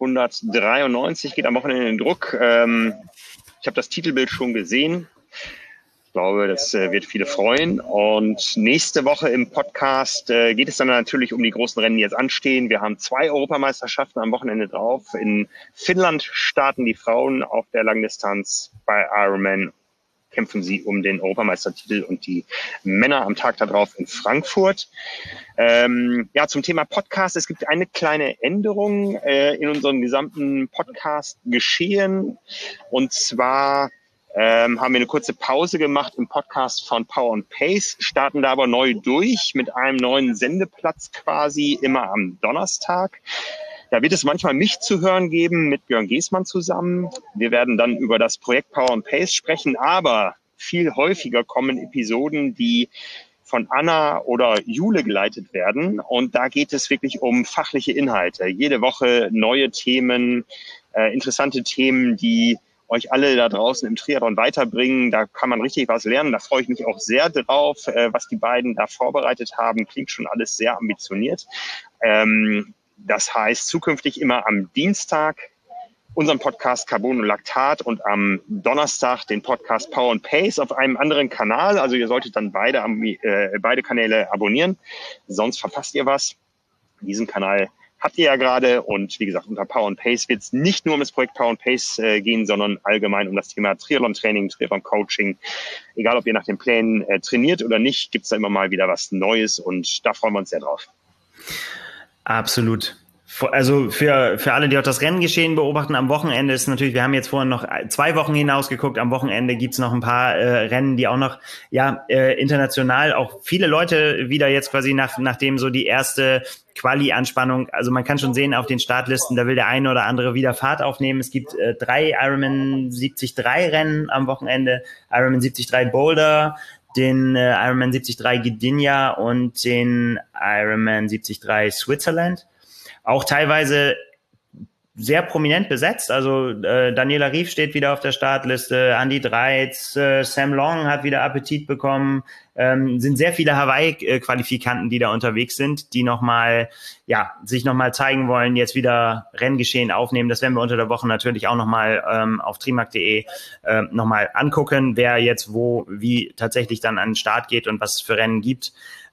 193 geht am Wochenende in den Druck. Ich habe das Titelbild schon gesehen. Ich glaube, das wird viele freuen. Und nächste Woche im Podcast geht es dann natürlich um die großen Rennen, die jetzt anstehen. Wir haben 2 Europameisterschaften am Wochenende drauf. In Finnland starten die Frauen auf der Langdistanz. Bei Ironman kämpfen sie um den Europameistertitel und die Männer am Tag darauf in Frankfurt. Ja, zum Thema Podcast. Es gibt eine kleine Änderung in unserem gesamten Podcast-Geschehen. Und zwar haben wir eine kurze Pause gemacht im Podcast von Power and Pace, starten da aber neu durch mit einem neuen Sendeplatz quasi immer am Donnerstag. Da wird es manchmal mich zu hören geben mit Björn Geßmann zusammen. Wir werden dann über das Projekt Power and Pace sprechen, aber viel häufiger kommen Episoden, die von Anna oder Jule geleitet werden. Und da geht es wirklich um fachliche Inhalte. Jede Woche neue Themen, interessante Themen, die euch alle da draußen im Triathlon weiterbringen. Da kann man richtig was lernen. Da freue ich mich auch sehr drauf, was die beiden da vorbereitet haben. Klingt schon alles sehr ambitioniert. Das heißt, zukünftig immer am Dienstag unseren Podcast Carbon und Laktat und am Donnerstag den Podcast Power and Pace auf einem anderen Kanal. Also ihr solltet dann beide Kanäle abonnieren, sonst verpasst ihr was. Diesen Kanal habt ihr ja gerade und wie gesagt, unter Power and Pace wird es nicht nur um das Projekt Power and Pace gehen, sondern allgemein um das Thema Triathlon-Training, Triathlon-Coaching. Egal, ob ihr nach den Plänen trainiert oder nicht, gibt es da immer mal wieder was Neues und da freuen wir uns sehr drauf. Absolut. Also für alle, die auch das Renngeschehen beobachten, am Wochenende ist natürlich, wir haben jetzt vorhin noch 2 Wochen hinausgeguckt, am Wochenende gibt's noch ein paar Rennen, die auch noch international auch viele Leute wieder jetzt quasi nachdem so die erste Quali-Anspannung, also man kann schon sehen auf den Startlisten, da will der eine oder andere wieder Fahrt aufnehmen. Es gibt 3 Ironman 73 Rennen am Wochenende, Ironman 73 Boulder, den Ironman 73 Gdynia und den Ironman 73 Switzerland. Auch teilweise sehr prominent besetzt. Also Daniela Rief steht wieder auf der Startliste, Andy Dreiz, Sam Long hat wieder Appetit bekommen. Sind sehr viele Hawaii-Qualifikanten, die da unterwegs sind, die sich nochmal zeigen wollen, jetzt wieder Renngeschehen aufnehmen. Das werden wir unter der Woche natürlich auch nochmal auf trimark.de nochmal angucken, wer jetzt wie tatsächlich dann an den Start geht und was es für Rennen gibt.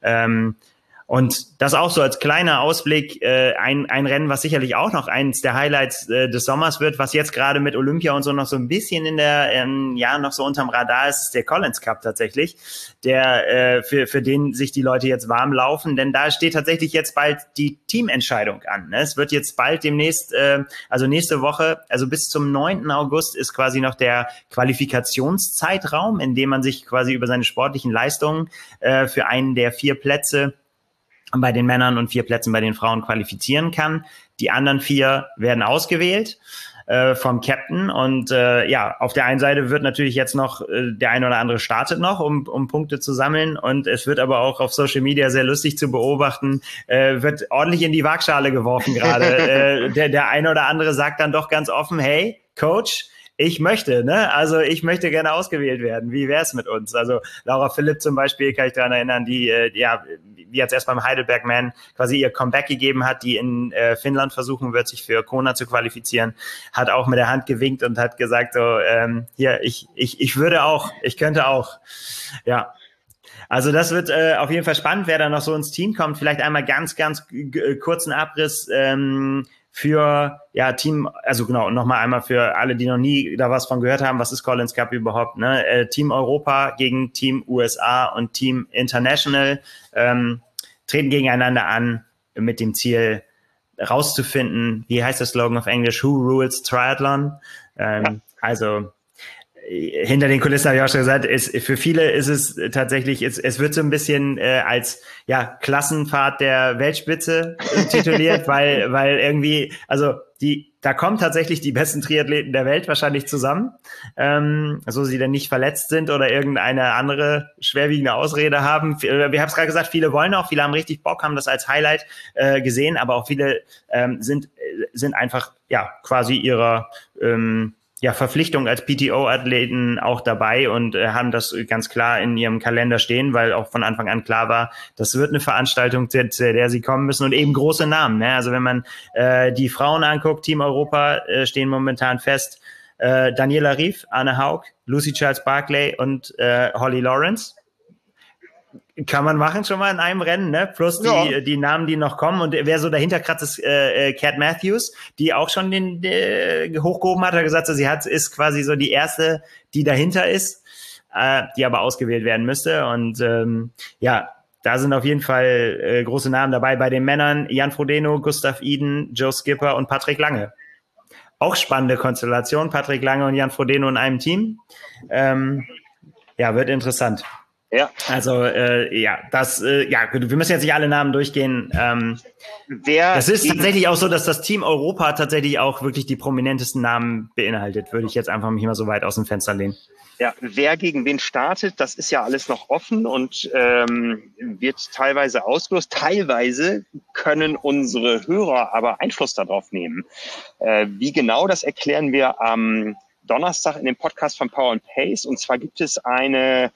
Und das auch so als kleiner Ausblick, ein Rennen, was sicherlich auch noch eins der Highlights des Sommers wird, was jetzt gerade mit Olympia und so noch so ein bisschen in der, noch so unterm Radar ist, der Collins Cup tatsächlich, der für den sich die Leute jetzt warm laufen, denn da steht tatsächlich jetzt bald die Teamentscheidung an. Ne? Es wird jetzt bald demnächst, also nächste Woche, also bis zum 9. August ist quasi noch der Qualifikationszeitraum, in dem man sich quasi über seine sportlichen Leistungen für einen der 4 Plätze bei den Männern und 4 Plätzen bei den Frauen qualifizieren kann. Die anderen 4 werden ausgewählt vom Captain und auf der einen Seite wird natürlich jetzt noch der ein oder andere startet noch, um Punkte zu sammeln und es wird aber auch auf Social Media sehr lustig zu beobachten, wird ordentlich in die Waagschale geworfen gerade. Der ein oder andere sagt dann doch ganz offen, hey, Coach, ich möchte gerne ausgewählt werden. Wie wär's mit uns? Also Laura Philipp zum Beispiel, kann ich daran erinnern, die jetzt erst beim Heidelberg-Man quasi ihr Comeback gegeben hat, die in Finnland versuchen wird, sich für Kona zu qualifizieren, hat auch mit der Hand gewinkt und hat gesagt so, ich könnte auch. Ja. Also das wird auf jeden Fall spannend, wer da noch so ins Team kommt. Vielleicht einmal ganz, ganz kurzen Abriss für Team, also genau, nochmal einmal für alle, die noch nie da was von gehört haben, was ist Collins Cup überhaupt, ne? Team Europa gegen Team USA und Team International treten gegeneinander an mit dem Ziel rauszufinden, wie heißt der Slogan auf Englisch, Who Rules Triathlon? Also hinter den Kulissen habe ich auch schon gesagt, für viele ist es tatsächlich, es wird so ein bisschen als Klassenfahrt der Weltspitze tituliert, weil irgendwie, also da kommen tatsächlich die besten Triathleten der Welt wahrscheinlich zusammen, so sie denn nicht verletzt sind oder irgendeine andere schwerwiegende Ausrede haben. Wir haben es gerade gesagt, viele wollen auch, viele haben richtig Bock, haben das als Highlight gesehen, aber auch viele sind einfach quasi ihrer Verpflichtung als PTO-Athleten auch dabei und haben das ganz klar in ihrem Kalender stehen, weil auch von Anfang an klar war, das wird eine Veranstaltung, zu der sie kommen müssen und eben große Namen. Ne? Also wenn man die Frauen anguckt, Team Europa stehen momentan fest, Daniela Ryf, Anne Haug, Lucy Charles-Barclay und Holly Lawrence. Kann man machen schon mal in einem Rennen, ne? Plus die Namen, die noch kommen. Und wer so dahinter kratzt, ist Cat Matthews, die auch schon den hochgehoben hat gesagt, ist quasi so die erste, die dahinter ist, die aber ausgewählt werden müsste. Und da sind auf jeden Fall große Namen dabei. Bei den Männern Jan Frodeno, Gustav Iden, Joe Skipper und Patrick Lange. Auch spannende Konstellation, Patrick Lange und Jan Frodeno in einem Team. Wird interessant. Ja. Also, wir müssen jetzt nicht alle Namen durchgehen. Das ist tatsächlich auch so, dass das Team Europa tatsächlich auch wirklich die prominentesten Namen beinhaltet, würde ich jetzt einfach mich mal so weit aus dem Fenster lehnen. Ja, wer gegen wen startet, das ist ja alles noch offen und wird teilweise ausgelost. Teilweise können unsere Hörer aber Einfluss darauf nehmen. Wie genau, das erklären wir am Donnerstag in dem Podcast von Power & Pace. Und zwar gibt es eine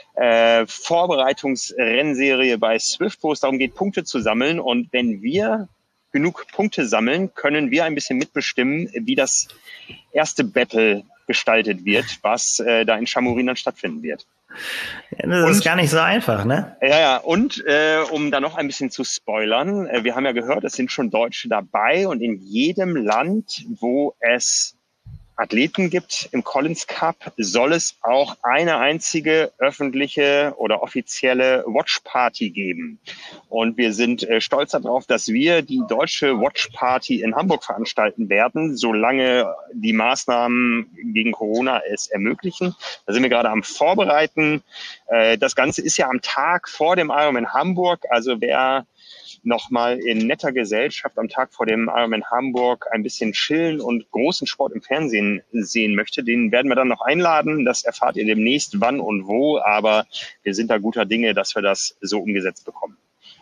Vorbereitungsrennserie bei Swift, wo es darum geht, Punkte zu sammeln. Und wenn wir genug Punkte sammeln, können wir ein bisschen mitbestimmen, wie das erste Battle gestaltet wird, was da in Chamorin dann stattfinden wird. Ja, das ist gar nicht so einfach, ne? Ja, und um da noch ein bisschen zu spoilern, wir haben ja gehört, es sind schon Deutsche dabei und in jedem Land, wo es Athleten gibt im Collins Cup, soll es auch eine einzige öffentliche oder offizielle Watch Party geben. Und wir sind stolz darauf, dass wir die deutsche Watch Party in Hamburg veranstalten werden, solange die Maßnahmen gegen Corona es ermöglichen. Da sind wir gerade am Vorbereiten. Das Ganze ist ja am Tag vor dem Ironman Hamburg. Also wer nochmal in netter Gesellschaft am Tag vor dem Ironman Hamburg ein bisschen chillen und großen Sport im Fernsehen sehen möchte, den werden wir dann noch einladen. Das erfahrt ihr demnächst, wann und wo, aber wir sind da guter Dinge, dass wir das so umgesetzt bekommen.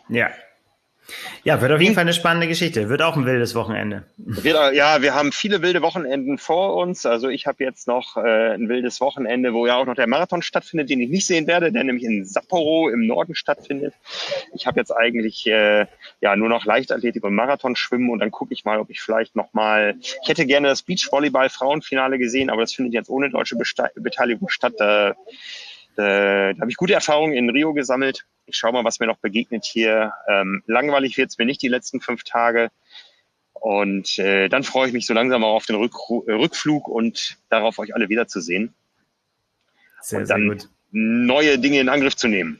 Ja, wird auf jeden Fall eine spannende Geschichte. Wird auch ein wildes Wochenende. Wir haben viele wilde Wochenenden vor uns. Also ich habe jetzt noch ein wildes Wochenende, wo ja auch noch der Marathon stattfindet, den ich nicht sehen werde, der nämlich in Sapporo im Norden stattfindet. Ich habe jetzt eigentlich nur noch Leichtathletik und Marathonschwimmen und dann gucke ich mal, ob ich vielleicht nochmal... Ich hätte gerne das Beachvolleyball-Frauenfinale gesehen, aber das findet jetzt ohne deutsche Beteiligung statt. Da habe ich gute Erfahrungen in Rio gesammelt. Ich schaue mal, was mir noch begegnet hier. Langweilig wird es mir nicht die letzten 5 Tage. Und dann freue ich mich so langsam auch auf den Rückflug und darauf, euch alle wiederzusehen. Sehr gut. Neue Dinge in Angriff zu nehmen.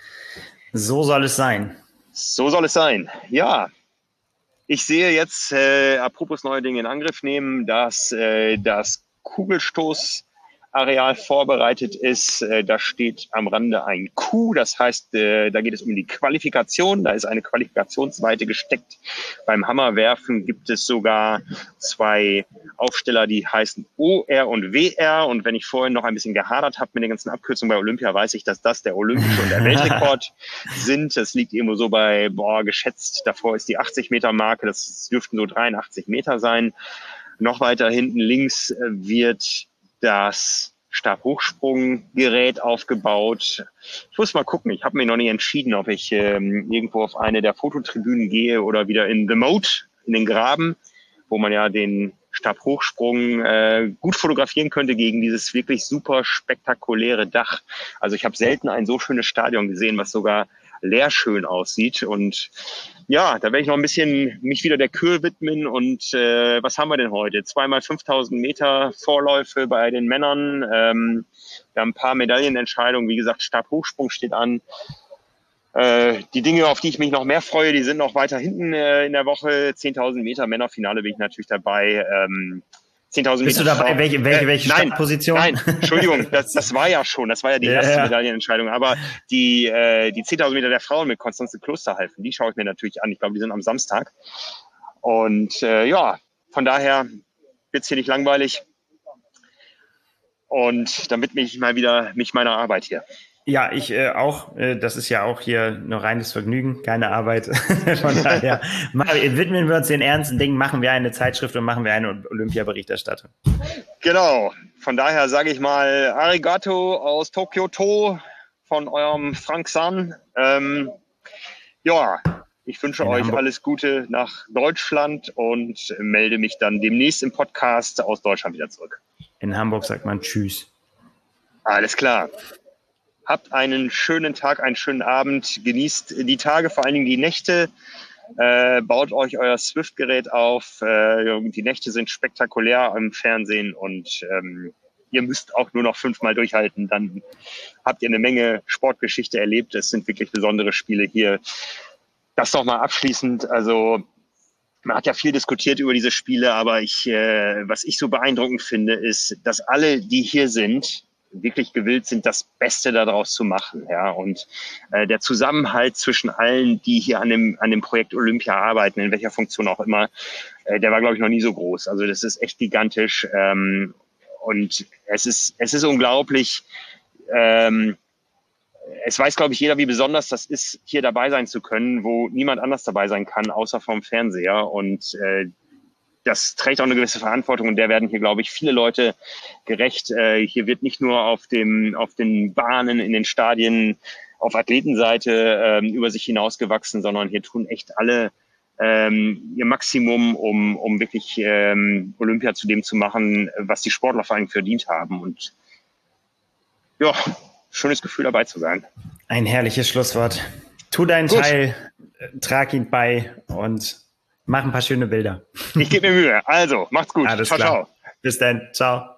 So soll es sein. So soll es sein, ja. Ich sehe jetzt, apropos neue Dinge in Angriff nehmen, dass das Kugelstoßareal vorbereitet ist. Da steht am Rande ein Q, das heißt, da geht es um die Qualifikation. Da ist eine Qualifikationsweite gesteckt. Beim Hammerwerfen gibt es sogar 2 Aufsteller, die heißen OR und WR. Und wenn ich vorhin noch ein bisschen gehadert habe mit den ganzen Abkürzungen bei Olympia, weiß ich, dass das der olympische und der Weltrekord sind. Das liegt irgendwo so bei, geschätzt, davor ist die 80-Meter-Marke. Das dürften so 83 Meter sein. Noch weiter hinten links wird das Stabhochsprunggerät aufgebaut. Ich muss mal gucken, ich habe mir noch nicht entschieden, ob ich irgendwo auf eine der Fototribünen gehe oder wieder in The Moat, in den Graben, wo man ja den Stabhochsprung gut fotografieren könnte gegen dieses wirklich super spektakuläre Dach. Also ich habe selten ein so schönes Stadion gesehen, was sogar leerschön aussieht. Und ja, da werde ich noch ein bisschen mich wieder der Kür widmen. Und was haben wir denn heute? 2x5000 Meter Vorläufe bei den Männern. Wir haben ein paar Medaillenentscheidungen. Wie gesagt, Stabhochsprung steht an. Die Dinge, auf die ich mich noch mehr freue, die sind noch weiter hinten in der Woche. 10.000 Meter Männerfinale bin ich natürlich dabei. 10.000 Bist Meter du dabei? Welche Startposition? Nein, Entschuldigung, das war ja schon, das war ja die erste Medaillenentscheidung. Aber die 10.000 Meter der Frauen mit Konstanze Klosterhalfen, die schaue ich mir natürlich an. Ich glaube, die sind am Samstag. Und von daher wird es hier nicht langweilig. Und dann widme ich mal wieder mich meiner Arbeit hier. Ja, ich auch. Das ist ja auch hier nur reines Vergnügen, keine Arbeit. Von daher widmen wir uns den ernsten Dingen, machen wir eine Zeitschrift und machen wir eine Olympia-Berichterstattung. Genau. Von daher sage ich mal Arigato aus Tokyo von eurem Frank San. Ja, ich wünsche euch alles Gute nach Deutschland und melde mich dann demnächst im Podcast aus Deutschland wieder zurück. In Hamburg sagt man Tschüss. Alles klar. Habt einen schönen Tag, einen schönen Abend. Genießt die Tage, vor allen Dingen die Nächte. Baut euch euer Swift-Gerät auf. Die Nächte sind spektakulär im Fernsehen und ihr müsst auch nur noch 5-mal durchhalten. Dann habt ihr eine Menge Sportgeschichte erlebt. Es sind wirklich besondere Spiele hier. Das noch mal abschließend. Also man hat ja viel diskutiert über diese Spiele, aber was ich so beeindruckend finde, ist, dass alle, die hier sind, wirklich gewillt sind, das Beste daraus zu machen. Ja, und der Zusammenhalt zwischen allen, die hier an dem Projekt Olympia arbeiten, in welcher Funktion auch immer, der war, glaube ich, noch nie so groß. Also das ist echt gigantisch. Und es ist unglaublich. Es weiß, glaube ich, jeder, wie besonders das ist, hier dabei sein zu können, wo niemand anders dabei sein kann, außer vom Fernseher. Und das trägt auch eine gewisse Verantwortung und der werden hier, glaube ich, viele Leute gerecht. Hier wird nicht nur auf den Bahnen, in den Stadien, auf Athletenseite über sich hinausgewachsen, sondern hier tun echt alle ihr Maximum, um wirklich Olympia zu dem zu machen, was die Sportler vor allem verdient haben. Und ja, schönes Gefühl dabei zu sein. Ein herrliches Schlusswort. Tu deinen Teil, trag ihn bei und mach ein paar schöne Bilder. Ich gebe mir Mühe. Also, macht's gut. Alles klar. Ciao. Bis dann. Ciao.